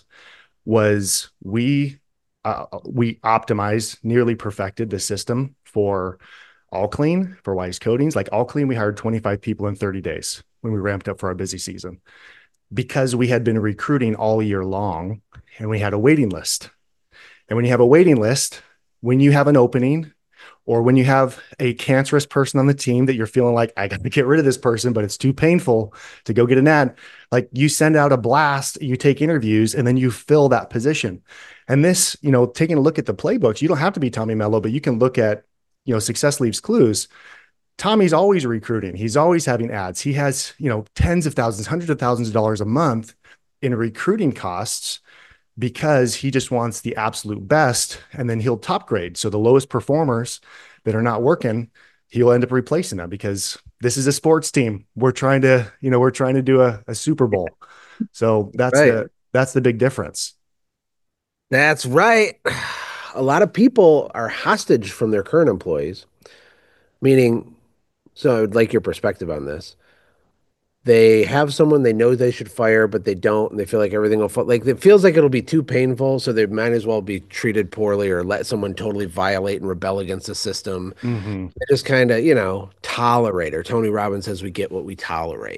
S2: was we uh, we optimized, nearly perfected the system for All Clean, for Wise Coatings. Like All Clean, we hired twenty-five people in thirty days when we ramped up for our busy season because we had been recruiting all year long and we had a waiting list. And when you have a waiting list, when you have an opening or when you have a cancerous person on the team that you're feeling like, I got to get rid of this person, but it's too painful to go get an ad, like you send out a blast, you take interviews, and then you fill that position. And this, you know, taking a look at the playbooks, you don't have to be Tommy Mello, but you can look at, you know, Success Leaves Clues. Tommy's always recruiting. He's always having ads. He has, you know, tens of thousands, hundreds of thousands of dollars a month in recruiting costs because he just wants the absolute best and then he'll top grade. So the lowest performers that are not working, he'll end up replacing them because this is a sports team. We're trying to, you know, we're trying to do a, a Super Bowl. So that's
S1: Right.
S2: the, that's the big difference.
S1: That's right. A lot of people are hostage from their current employees, meaning, so I would like your perspective on this. They have someone they know they should fire, but they don't, and they feel like everything will fall. Like it feels like it'll be too painful, so they might as well be treated poorly or let someone totally violate and rebel against the system.
S2: Hmm.
S1: They just kind of, you know, tolerate. Or Tony Robbins says we get what we tolerate.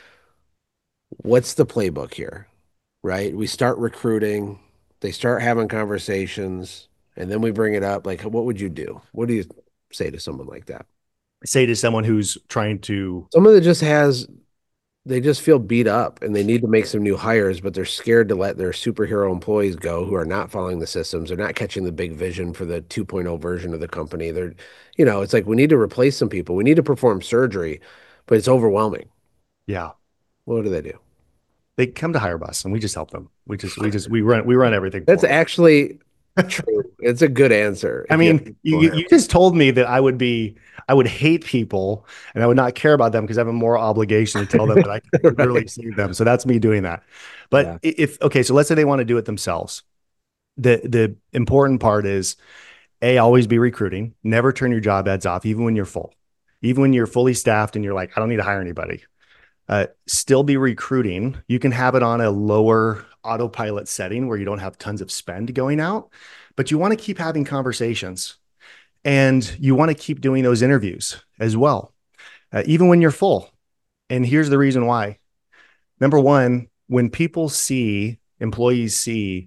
S1: What's the playbook here? Right? We start recruiting, they start having conversations, and then we bring it up. Like, what would you do? What do you say to someone like that?
S2: Say to someone who's trying to,
S1: Someone that just has they just feel beat up and they need to make some new hires, but they're scared to let their superhero employees go who are not following the systems. They're not catching the big vision for the 2.0 version of the company. They're, you know, it's like we need to replace some people. We need to perform surgery, but it's overwhelming.
S2: yeah,
S1: What do they do?
S2: they come to hire us and we just help them. We just, we just, we run, we run everything
S1: That's
S2: for
S1: actually true. It's a good answer.
S2: I
S1: If you have
S2: mean, you,
S1: people
S2: you
S1: hire.
S2: you just told me that I would be, I would hate people and I would not care about them because I have a moral obligation to tell them that I can literally
S1: Right.
S2: save them. So that's me doing that. But
S1: Yeah.
S2: if, okay, so let's say they want to do it themselves. The, the important part is A, always be recruiting. Never turn your job ads off, even when you're full. Even when you're fully staffed and you're like, I don't need to hire anybody. Uh, still be recruiting. You can have it on a lower autopilot setting where you don't have tons of spend going out, but you want to keep having conversations and you want to keep doing those interviews as well, uh, even when you're full. And here's the reason why. Number one, when people see, employees see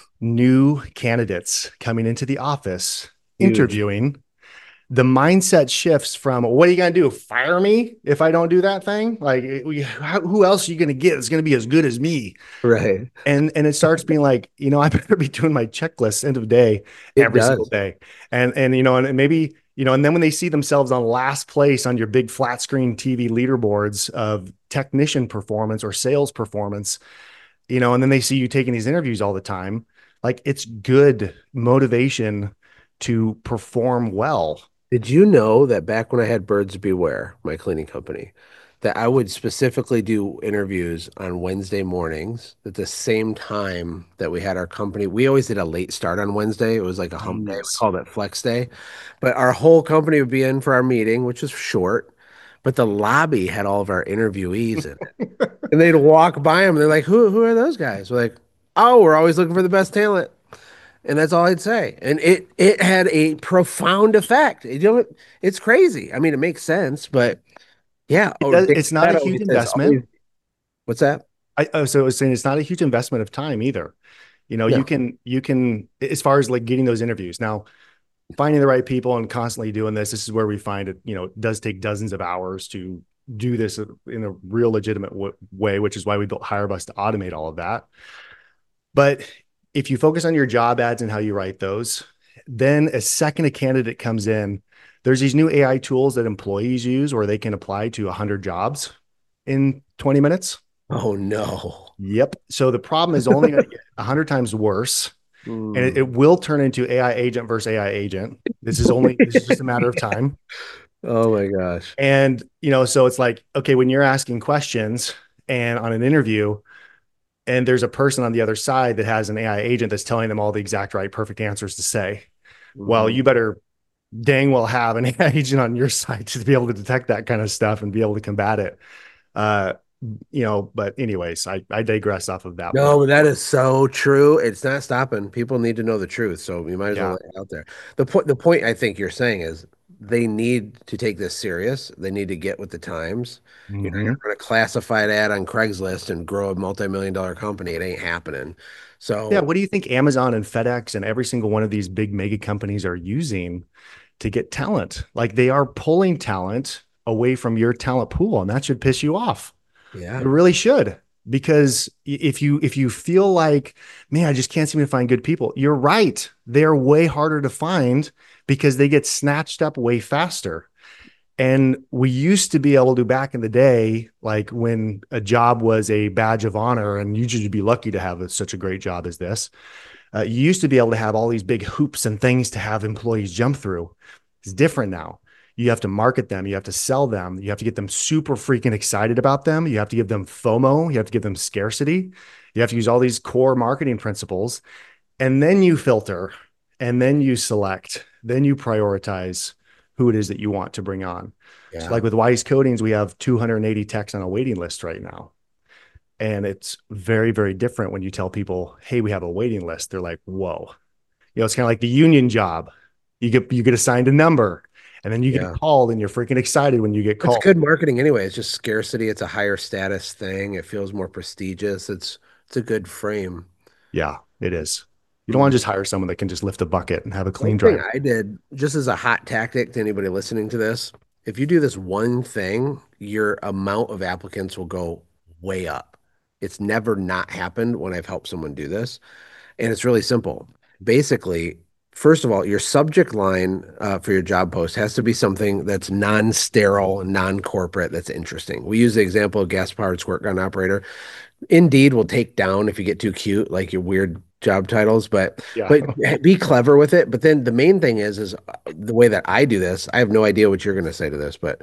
S2: new candidates coming into the office,
S1: Huge.
S2: interviewing, the mindset shifts from what are you going to do? Fire me if I don't do that thing? Like, we, how, who else are you going to get? It's going to be as good as me.
S1: Right.
S2: And and it starts being like, you know, I better be doing my checklist end of the day
S1: It
S2: every single
S1: does.
S2: day. And and you know, and maybe, you know, and then when they see themselves on last place on your big flat screen T V leaderboards of technician performance or sales performance, you know, and then they see you taking these interviews all the time, like it's good motivation to perform well.
S1: Did you know that back when I had Birds Beware, my cleaning company, that I would specifically do interviews on Wednesday mornings at the same time that we had our company? We always did a late start on Wednesday. It was like a hump day. We
S2: Genius.
S1: called it Flex Day. But our whole company would be in for our meeting, which was short, but the lobby had all of our interviewees in it. And they'd walk by them. And they're like, who, who are those guys? We're like, oh, we're always looking for the best talent. And that's all I'd say. And it it had a profound effect. You know, it's crazy. I mean, it makes sense, but yeah.
S2: It
S1: Oh,
S2: does,
S1: Dave
S2: it's not a
S1: Shadow,
S2: huge
S1: he says always.
S2: investment.
S1: What's that?
S2: I, oh, so I was saying it's not a huge investment of time either. You know, you
S1: No.
S2: can, you can, as far as like getting those interviews. Now, finding the right people and constantly doing this, this is where we find it, you know, it does take dozens of hours to do this in a real legitimate w- way, which is why we built HireBus to automate all of that. But if you focus on your job ads and how you write those, then a second a candidate comes in, there's these new A I tools that employees use where they can apply to one hundred jobs in twenty minutes.
S1: Oh no.
S2: Yep. So the problem is only going to get one hundred times worse. And it,
S1: Hmm.
S2: it will turn into A I agent versus A I agent. This is only, this is just a matter of time.
S1: Oh my gosh.
S2: And, you know, so it's like, okay, when you're asking questions and on an interview, and there's a person on the other side that has an A I agent that's telling them all the exact right, perfect answers to say, well,
S1: Mhm.
S2: you better dang well have an A I agent on your side to be able to detect that kind of stuff and be able to combat it. Uh, you know, but anyways, I, I digress off of that one.
S1: No, but that is so true. It's not stopping. People need to know the truth, so you might as well
S2: Yeah.
S1: lay it out there. The point, the point I think you're saying is they need to take this serious. They need to get with the times. You know, you're
S2: Mm-hmm.
S1: going to classify an ad on Craigslist and grow a multi-million dollar company. It ain't happening.
S2: Yeah.
S1: So
S2: What do you think Amazon and FedEx and every single one of these big mega companies are using to get talent? Like they are pulling talent away from your talent pool, and that should piss you off. It
S1: yeah,
S2: really should. Because if you if you feel like, man, I just can't seem to find good people, you're right. They're way harder to find because they get snatched up way faster. And we used to be able to back in the day, like when a job was a badge of honor, and you should be lucky to have a, such a great job as this. Uh, you used to be able to have all these big hoops and things to have employees jump through. It's different now. You have to market them. You have to sell them. You have to get them super freaking excited about them. You have to give them FOMO. You have to give them scarcity. You have to use all these core marketing principles. And then you filter and then you select, then you prioritize who it is that you want to bring on. So
S1: Yeah.
S2: like with Wise Coatings, we have two hundred eighty techs on a waiting list right now. And it's very, very different when you tell people, hey, we have a waiting list. They're like, whoa. You know, it's kind of like the union job. You get you get assigned a number and then you get
S1: Yeah.
S2: called and you're freaking excited when you get
S1: It's
S2: called.
S1: good marketing anyway. It's just scarcity. It's a higher status thing. It feels more prestigious. It's it's a good frame.
S2: Yeah, it is. You don't want
S1: Mm.
S2: to just hire someone that can just lift a bucket and have a clean
S1: One thing
S2: drive.
S1: I did, just as a hot tactic to anybody listening to this, if you do this one thing, your amount of applicants will go way up. It's never not happened when I've helped someone do this. And it's really simple. Basically, first of all, your subject line uh, for your job post has to be something that's non-sterile, non-corporate, that's interesting. We use the example of gas-powered squirt gun operator. Indeed will take down if you get too cute, like your weird job titles, but
S2: Yeah.
S1: but be clever with it. But then the main thing is is uh, the way that I do this. I have no idea what you're going to say to this, but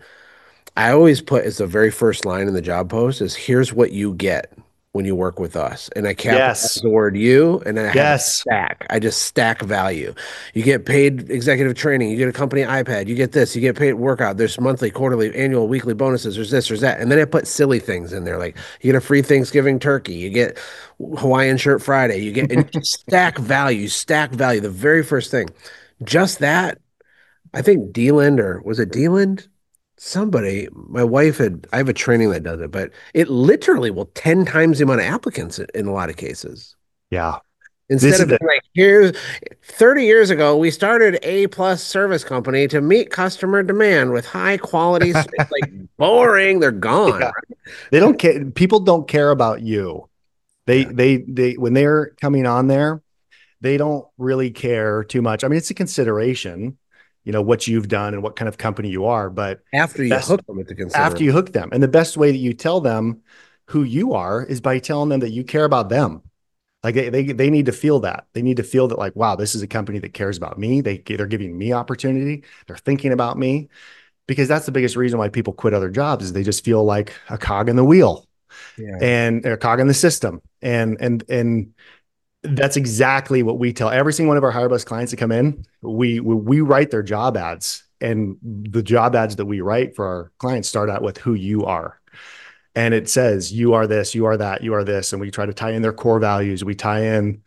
S1: I always put as the very first line in the job post is here's what you get when you work with us. And I capitalize
S2: Yes.
S1: the word you and then I have a
S2: Yes.
S1: stack. I just stack value. You get paid executive training, you get a company iPad, you get this, you get paid workout. There's monthly, quarterly, annual, weekly bonuses, there's this, there's that. And then I put silly things in there like you get a free Thanksgiving turkey, you get Hawaiian shirt Friday, you get and you stack value, stack value. The very first thing. Just that I think D-Land or was it D-Land? Somebody, my wife had, I have a training that does it, but it literally will ten times the amount of applicants in, in a lot of cases.
S2: Yeah. This
S1: Instead
S2: is
S1: of being
S2: the
S1: like, here's thirty years ago, we started A plus service company to meet customer demand with high quality, it's like boring, they're gone.
S2: yeah.
S1: Right?
S2: They don't care. People don't care about you. They
S1: Yeah.
S2: they they when they're coming on there, they don't really care too much. I mean, it's a consideration, you know, what you've done and what kind of company you are, but
S1: After
S2: the
S1: you
S2: best
S1: hook them into
S2: after
S1: consideration.
S2: you hook them. And the best way that you tell them who you are is by telling them that you care about them. Like they, they, they need to feel that. They need to feel that like, wow, this is a company that cares about me. They, they're giving me opportunity. They're thinking about me because that's the biggest reason why people quit other jobs is they just feel like a cog in the wheel
S1: Yeah.
S2: and a cog in the system. And, and, and that's exactly what we tell every single one of our HireBus clients that come in. We, we, we write their job ads and the job ads that we write for our clients start out with who you are. And it says, you are this, you are that, you are this. And we try to tie in their core values. We tie in,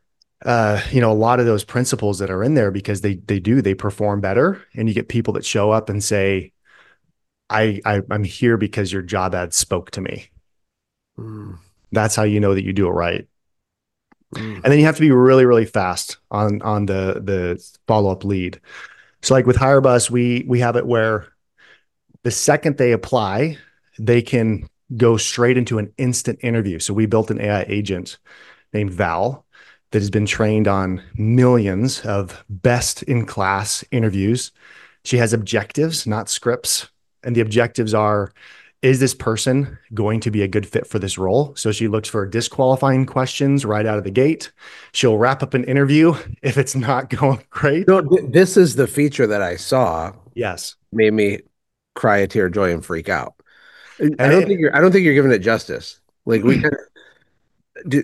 S2: uh, you know, a lot of those principles that are in there because they, they do, they perform better. And you get people that show up and say, I, I I'm here because your job ad spoke to me.
S1: Mm,
S2: That's how you know that you do it right.
S1: mm.
S2: And then you have to be really, really fast on, on the, the follow-up lead. So like with HireBus, we, we have it where the second they apply, they can go straight into an instant interview. So we built an A I agent named Val that has been trained on millions of best in class interviews. She has objectives, not scripts. And the objectives are, is this person going to be a good fit for this role? So she looks for disqualifying questions right out of the gate. She'll wrap up an interview if it's not going great.
S1: No, th- this is the feature that I saw
S2: Yes.
S1: made me cry a tear of joy and freak out. I
S2: And
S1: don't
S2: it,
S1: think you're I don't think you're giving it justice. Like we do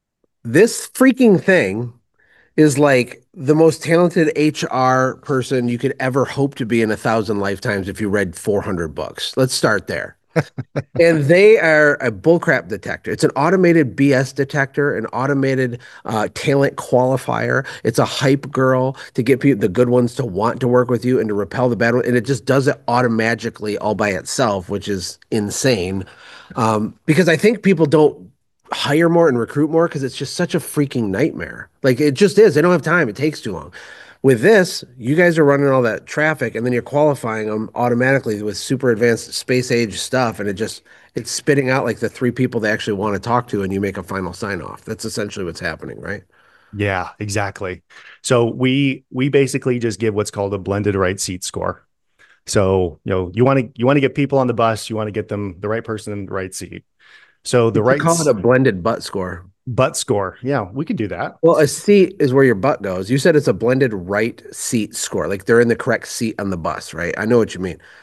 S1: this freaking thing is like the most talented H R person you could ever hope to be in a thousand lifetimes if you read four hundred books. Let's start there. And they are a bullcrap detector. It's an automated B S detector, an automated uh, talent qualifier. It's a hype girl to get people, the good ones to want to work with you and to repel the bad ones. And it just does it automatically all by itself, which is insane. Um, because I think people don't hire more and recruit more because it's just such a freaking nightmare. Like it just is. They don't have time. It takes too long. With this, you guys are running all that traffic and then you're qualifying them automatically with super advanced space age stuff. And it just, it's spitting out like the three people they actually want to talk to and you make a final sign off. That's essentially what's happening, right?
S2: yeah, exactly. So we we basically just give what's called a blended right seat score. So, you know, you want to you want to get people on the bus, you want to get them the right person in the right seat. So the
S1: You could
S2: right
S1: call it a blended butt score.
S2: butt score. Yeah, we could do that.
S1: Well, a seat is where your butt goes. You said it's a blended right seat score. Like they're in the correct seat on the bus, right? I know what you mean.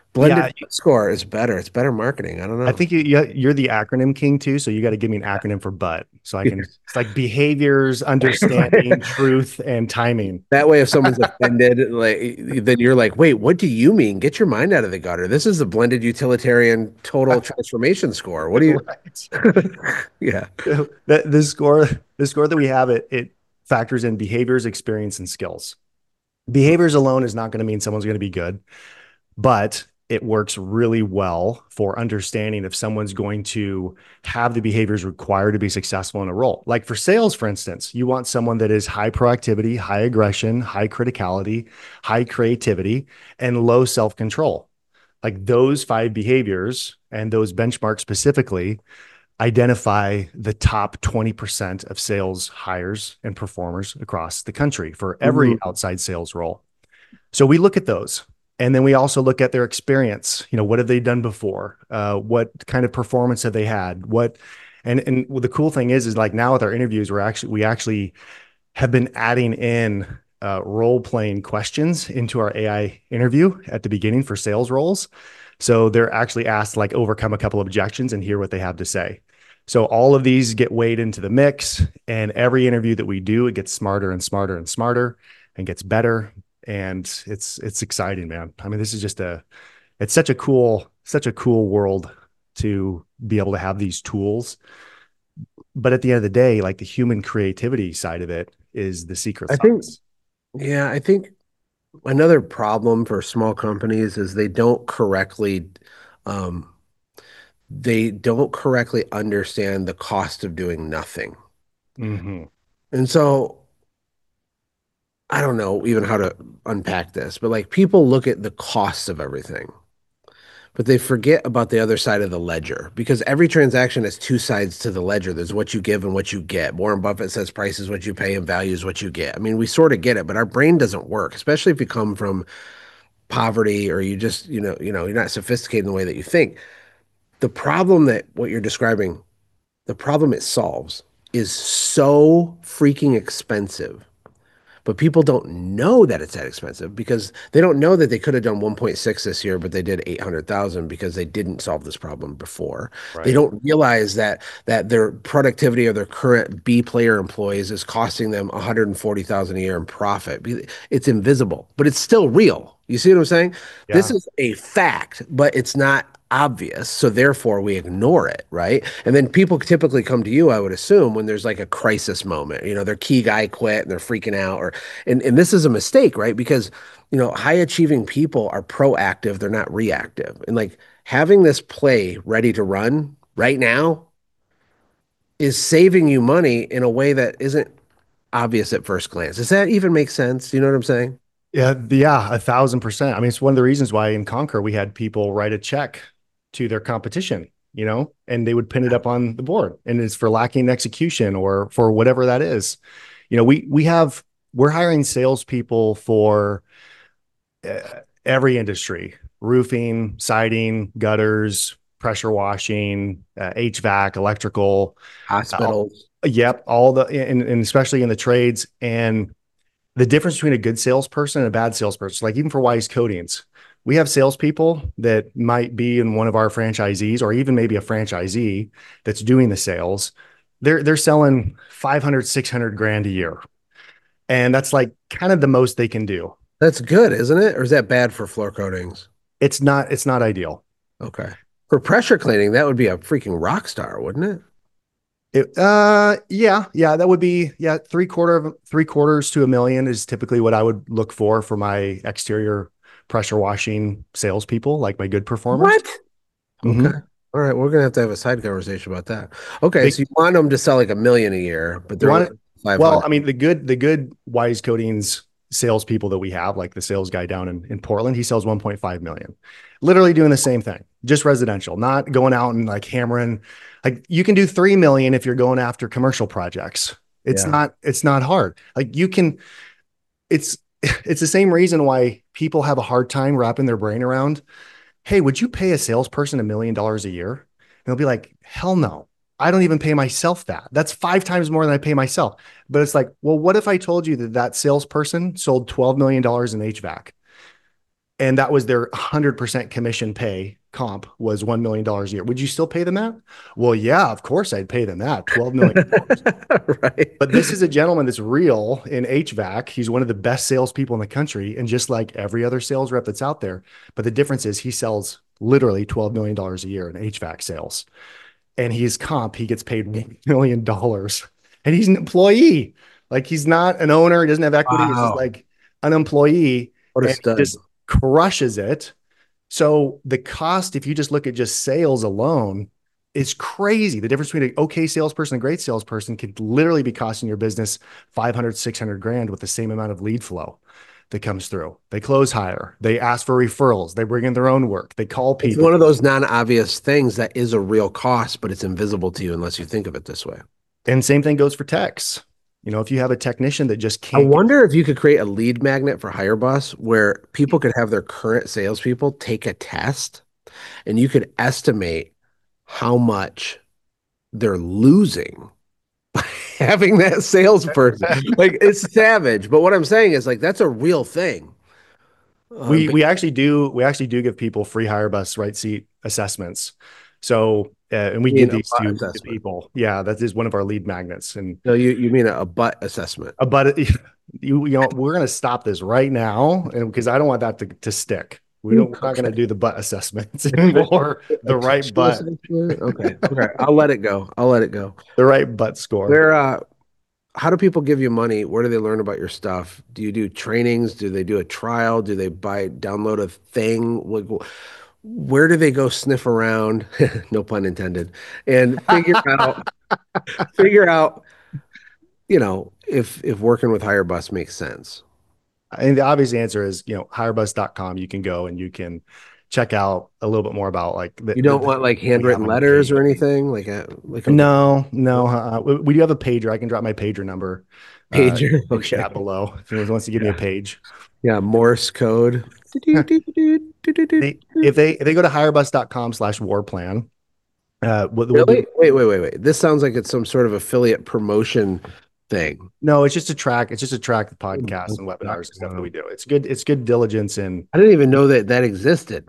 S1: Blended
S2: Yeah,
S1: score is better. It's better marketing. I don't
S2: I
S1: know.
S2: think you, you- you're the acronym king too. So you got to give me an acronym for but so I can, it's like behaviors, understanding, truth, and timing.
S1: That way, if someone's offended, like then you're like, wait, what do you mean? Get your mind out of the gutter. This is the blended utilitarian total transformation score. What do you?
S2: Right.
S1: Yeah.
S2: The, the score, the score that we have, it, it factors in behaviors, experience, and skills. Behaviors alone is not going to mean someone's going to be good, but it works really well for understanding if someone's going to have the behaviors required to be successful in a role. Like for sales, for instance, you want someone that is high proactivity, high aggression, high criticality, high creativity, and low self control. Like those five behaviors and those benchmarks specifically identify the top twenty percent of sales hires and performers across the country for every
S1: Mhm.
S2: outside sales role. So we look at those. And then we also look at their experience. You know, what have they done before? Uh, what kind of performance have they had? What, and and well, the cool thing is, is like now with our interviews, we're actually we actually have been adding in uh, role playing questions into our A I interview at the beginning for sales roles. So they're actually asked to like overcome a couple of objections and hear what they have to say. So all of these get weighed into the mix, and every interview that we do, it gets smarter and smarter and smarter and gets better. And it's it's exciting, man. I mean, this is just a it's such a cool, such a cool world to be able to have these tools. But at the end of the day, like the human creativity side of it is the secret
S1: I think,
S2: sauce.
S1: yeah, I think another problem for small companies is they don't correctly, um, they don't correctly understand the cost of doing nothing.
S2: Mm-hmm.
S1: And so I don't know even how to unpack this, but like people look at the cost of everything, but they forget about the other side of the ledger because every transaction has two sides to the ledger. There's what you give and what you get. Warren Buffett says price is what you pay and value is what you get. I mean, we sort of get it, but our brain doesn't work, especially if you come from poverty or you just, you know, you know, you're not sophisticated in the way that you think. The problem that what you're describing, the problem it solves is so freaking expensive. But people don't know that it's that expensive because they don't know that they could have done one point six this year, but they did eight hundred thousand because they didn't solve this problem before. They
S2: Right.
S1: don't realize that that their productivity of their current B player employees is costing them one hundred forty thousand a year in profit. It's invisible, but it's still real. You see what I'm saying? This
S2: Yeah.
S1: is a fact, but it's not obvious. So therefore we ignore it, right? And then people typically come to you, I would assume, when there's like a crisis moment. You know, their key guy quit and they're freaking out, or and, and this is a mistake, right? Because, you know, high achieving people are proactive, they're not reactive. And like having this play ready to run right now is saving you money in a way that isn't obvious at first glance. Does that even make sense? Do you know what I'm saying?
S2: Yeah. Yeah. A thousand percent. I mean, it's one of the reasons why in Conquer we had people write a check to their competition, you know, and they would pin it up on the board and it's for lacking execution or for whatever that is. You know, we we have we're hiring salespeople for uh, every industry: roofing, siding, gutters, pressure washing, uh, H V A C, electrical. Uh,
S1: Hospitals.
S2: yep, all the and, and especially in the trades. And the difference between a good salesperson and a bad salesperson, like even for Wise Coatings, we have salespeople that might be in one of our franchisees or even maybe a franchisee that's doing the sales. They're they're selling five hundred, six hundred grand a year. And that's like kind of the most they can do.
S1: That's good, isn't it? Or is that bad for floor coatings?
S2: It's not it's not ideal.
S1: Okay. For pressure cleaning, that would be a freaking rock star, wouldn't it?
S2: It, uh, yeah, yeah, that would be, yeah, three quarter of three quarters to a million is typically what I would look for for my exterior pressure washing salespeople, like my good performers.
S1: What? Okay.
S2: Hmm.
S1: All right. We're gonna have to have a side conversation about that. Okay.
S2: They
S1: So you want them to sell like a million a year, but
S2: you
S1: they're
S2: want
S1: only
S2: it. Well,
S1: five hundred.
S2: I mean, the good, the good Wise Coatings salespeople that we have, like the sales guy down in, in Portland, he sells one point five million, literally doing the same thing, just residential, not going out and like hammering. Like you can do three million if you're going after commercial projects. It's
S1: Yeah.
S2: not, it's not hard. Like you can, it's, it's the same reason why people have a hard time wrapping their brain around, hey, would you pay a salesperson a million dollars a year? And they'll be like, hell no. I don't even pay myself that. That's five times more than I pay myself. But it's like, well, what if I told you that that salesperson sold twelve million dollars in H V A C? and that was their one hundred percent commission pay comp was one million dollars a year. Would you still pay them that? Well, yeah, of course I'd pay them that, twelve million dollars.
S1: Right.
S2: But this is a gentleman that's real in H V A C. He's one of the best salespeople in the country, and just like every other sales rep that's out there. But the difference is he sells literally twelve million dollars a year in H V A C sales. And he's comp, he gets paid one million dollars. And he's an employee. Like he's not an owner, he doesn't have equity. Wow. It's just like an employee.
S1: What a stud.
S2: Just crushes it. So the cost, if you just look at just sales alone, is crazy. The difference between an okay salesperson and a great salesperson could literally be costing your business five hundred, six hundred grand with the same amount of lead flow that comes through. They close higher. They ask for referrals. They bring in their own work. They call people.
S1: It's one of those non-obvious things that is a real cost, but it's invisible to you unless you think of it this way.
S2: And same thing goes for techs. You know, if you have a technician that just can't.
S1: I wonder if you could create a lead magnet for HireBus where people could have their current salespeople take a test and you could estimate how much they're losing by having that salesperson. Like it's savage. But what I'm saying is like, that's a real thing.
S2: Um, we, we actually do, we actually do give people free HireBus right seat assessments. So, uh, and we give these to, to people. Yeah. That is one of our lead magnets. And
S1: no, you, you mean a, a butt assessment,
S2: a butt, you, you know, we're going to stop this right now. And because I don't want that to, to stick. We don't, we're not going to do the butt assessments anymore. The right butt.
S1: Okay. Okay. I'll let it go. I'll let it go.
S2: The right butt score.
S1: Where, uh, how do people give you money? Where do they learn about your stuff? Do you do trainings? Do they do a trial? Do they buy, download a thing? Where do they go sniff around? No pun intended. And figure out, figure out, you know, if, if working with HireBus makes sense.
S2: And the obvious answer is, you know, hirebus dot com. You can go and you can check out a little bit more about like
S1: the, you don't the, want like handwritten letters or anything like a like a,
S2: no no uh, we, we do have a pager. I can drop my pager number
S1: pager
S2: uh, okay chat below if anyone wants to give yeah. me a page.
S1: Yeah, Morse code.
S2: they, if they if they go to hirebus dot com slash war plan. Uh, what,
S1: really? Wait, wait, wait, wait. This sounds like it's some sort of affiliate promotion thing.
S2: No, it's just a track. It's just a track the podcasts and webinars and stuff that we do. It's good. It's good diligence. And
S1: I didn't even know that that existed.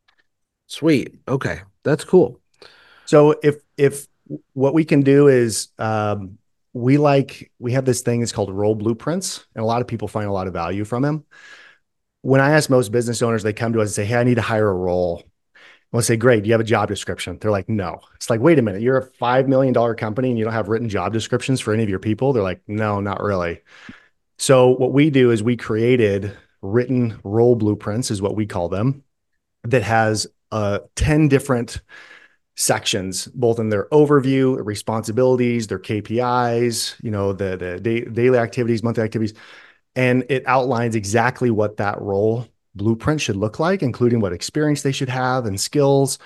S1: Sweet. Okay. That's cool.
S2: So if, if what we can do is, um, we like, we have this thing that's called role blueprints, and a lot of people find a lot of value from them. When I ask most business owners, they come to us and say, hey, I need to hire a role. We'll say, great. Do you have a job description? They're like, no. It's like, wait a minute. You're a five million dollars company and you don't have written job descriptions for any of your people. They're like, no, not really. So what we do is we created written role blueprints is what we call them, that has uh, ten different sections, both in their overview, responsibilities, their K P Is, you know, the, the day, daily activities, monthly activities. And it outlines exactly what that role blueprint should look like, including what experience they should have and skills.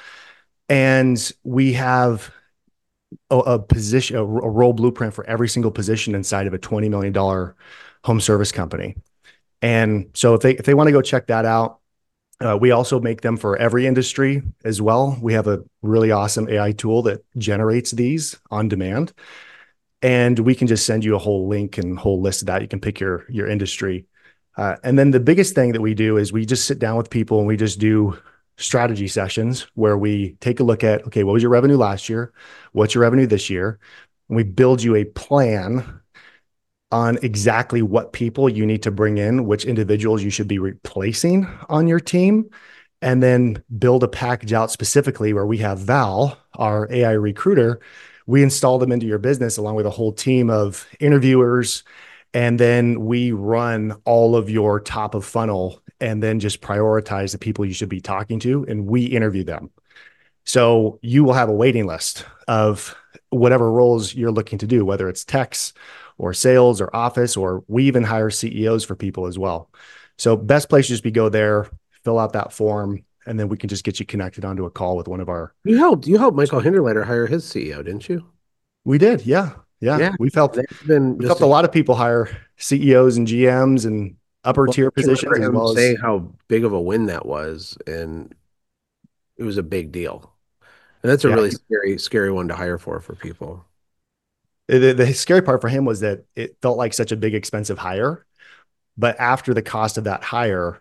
S2: And we have a, a position, a, a role blueprint for every single position inside of a twenty million dollars home service company. And so if they, if they want to go check that out, uh, we also make them for every industry as well. We have a really awesome A I tool that generates these on demand. And we can just send you a whole link and whole list of that. You can pick your, your industry. Uh, and then the biggest thing that we do is we just sit down with people and we just do strategy sessions where we take a look at, okay, what was your revenue last year? What's your revenue this year? And we build you a plan on exactly what people you need to bring in, which individuals you should be replacing on your team, and then build a package out specifically where we have Val, our A I recruiter. We install them into your business along with a whole team of interviewers. And then we run all of your top of funnel and then just prioritize the people you should be talking to. And we interview them. So you will have a waiting list of whatever roles you're looking to do, whether it's techs or sales or office, or we even hire C E Os for people as well. So best place to just be go there, fill out that form, and then we can just get you connected onto a call with one of our.
S1: You helped, you helped Michael Hinderleiter hire his C E O, didn't you?
S2: We did. Yeah. Yeah. yeah. We've helped, been we've helped a, a lot of people hire C E Os and G Ms and upper well, tier positions as well.
S1: Saying how big of a win that was. And it was a big deal. And that's a yeah. really scary, scary one to hire for, for people.
S2: The, the scary part for him was that it felt like such a big, expensive hire. But after the cost of that hire, his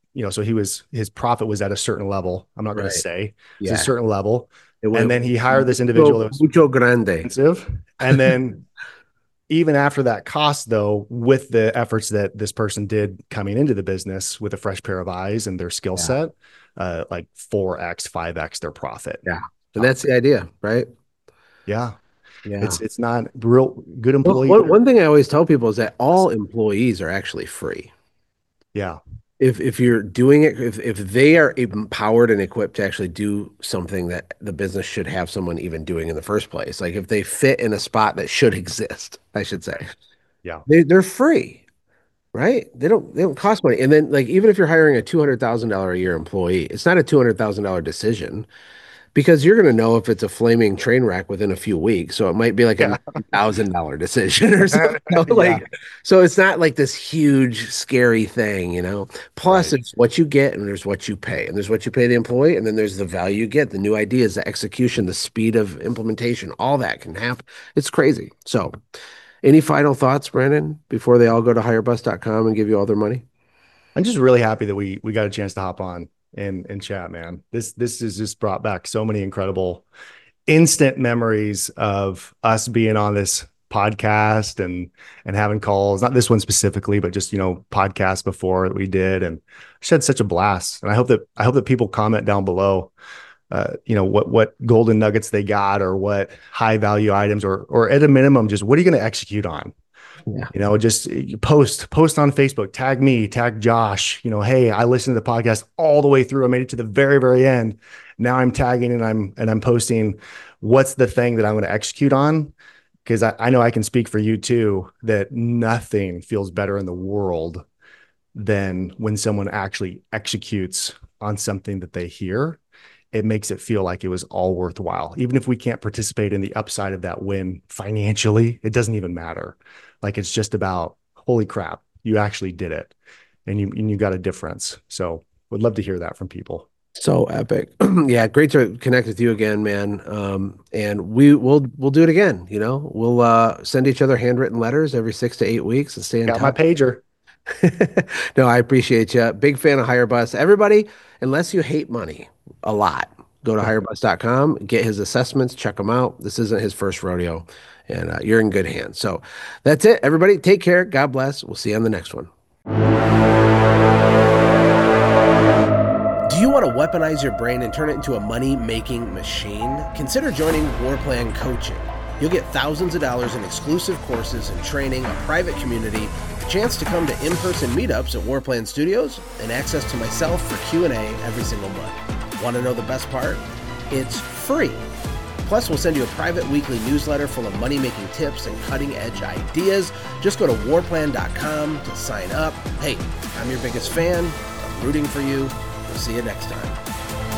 S2: you know, so he was, his profit was at a certain level. I'm not going
S1: Right.
S2: to say it's
S1: Yeah.
S2: a certain level.
S1: It
S2: And
S1: went
S2: then he hired this individual
S1: mucho,
S2: that was
S1: mucho grande.
S2: expensive. And then even after that cost, though, with the efforts that this person did coming into the business with a fresh pair of eyes and their skill
S1: Yeah.
S2: set, uh, like four X, five X their profit.
S1: Yeah. And that's the idea, right?
S2: Yeah.
S1: Yeah.
S2: It's it's not real good
S1: Well,
S2: employee.
S1: one, one thing I always tell people is that all employees are actually free.
S2: Yeah.
S1: If if you're doing it, if if they are empowered and equipped to actually do something that the business should have someone even doing in the first place, like if they fit in a spot that should exist, I should say,
S2: Yeah.
S1: they they're free, right? They don't they don't cost money. And then like even if you're hiring a two hundred thousand dollar a year employee, it's not a two hundred thousand dollar decision. Because you're going to know if it's a flaming train wreck within a few weeks. So it might be like a
S2: Yeah.
S1: nine thousand dollar decision or something. You know?
S2: Yeah.
S1: Like, so it's not like this huge, scary thing, you know? Plus,
S2: Right.
S1: it's what you get and there's what you pay. And there's what you pay the employee. And then there's the value you get, the new ideas, the execution, the speed of implementation. All that can happen. It's crazy. So, any final thoughts, Brandon, before they all go to hire bus dot com and give you all their money?
S2: I'm just really happy that we we got a chance to hop on and and chat, man. This this has just brought back so many incredible instant memories of us being on this podcast and and having calls. Not this one specifically, but just, you know, podcasts before that we did, and just had such a blast. And I hope that I hope that people comment down below, uh, you know, what what golden nuggets they got, or what high value items, or or at a minimum, just what are you going to execute on?
S1: Yeah.
S2: You know, just post, post on Facebook, tag me, tag Josh, you know, hey, I listened to the podcast all the way through. I made it to the very, very end. Now I'm tagging and I'm, and I'm posting what's the thing that I'm going to execute on. Cause I, I know I can speak for you too, that nothing feels better in the world than when someone actually executes on something that they hear. It makes it feel like it was all worthwhile. Even if we can't participate in the upside of that win financially, it doesn't even matter. Like, it's just about, holy crap, you actually did it, and you and you got a difference. So would love to hear that from people.
S1: So epic. Yeah, great to connect with you again, man. Um, and we will we'll do it again, you know. We'll uh send each other handwritten letters every six to eight weeks and stay in
S2: Got
S1: touch.
S2: my pager.
S1: No, I appreciate you. Big fan of HireBus. Everybody, unless you hate money a lot, go to hire bus dot com, get his assessments, check them out. This isn't his first rodeo, and uh, you're in good hands. So that's it, everybody. Take care. God bless. We'll see you on the next one. Do you want to weaponize your brain and turn it into a money-making machine? Consider joining Warplan Coaching. You'll get thousands of dollars in exclusive courses and training, a private community, a chance to come to in-person meetups at Warplan Studios, and access to myself for Q and A every single month. Want to know the best part? It's free. Plus, we'll send you a private weekly newsletter full of money-making tips and cutting-edge ideas. Just go to warplan dot com to sign up. Hey, I'm your biggest fan. I'm rooting for you. We'll see you next time.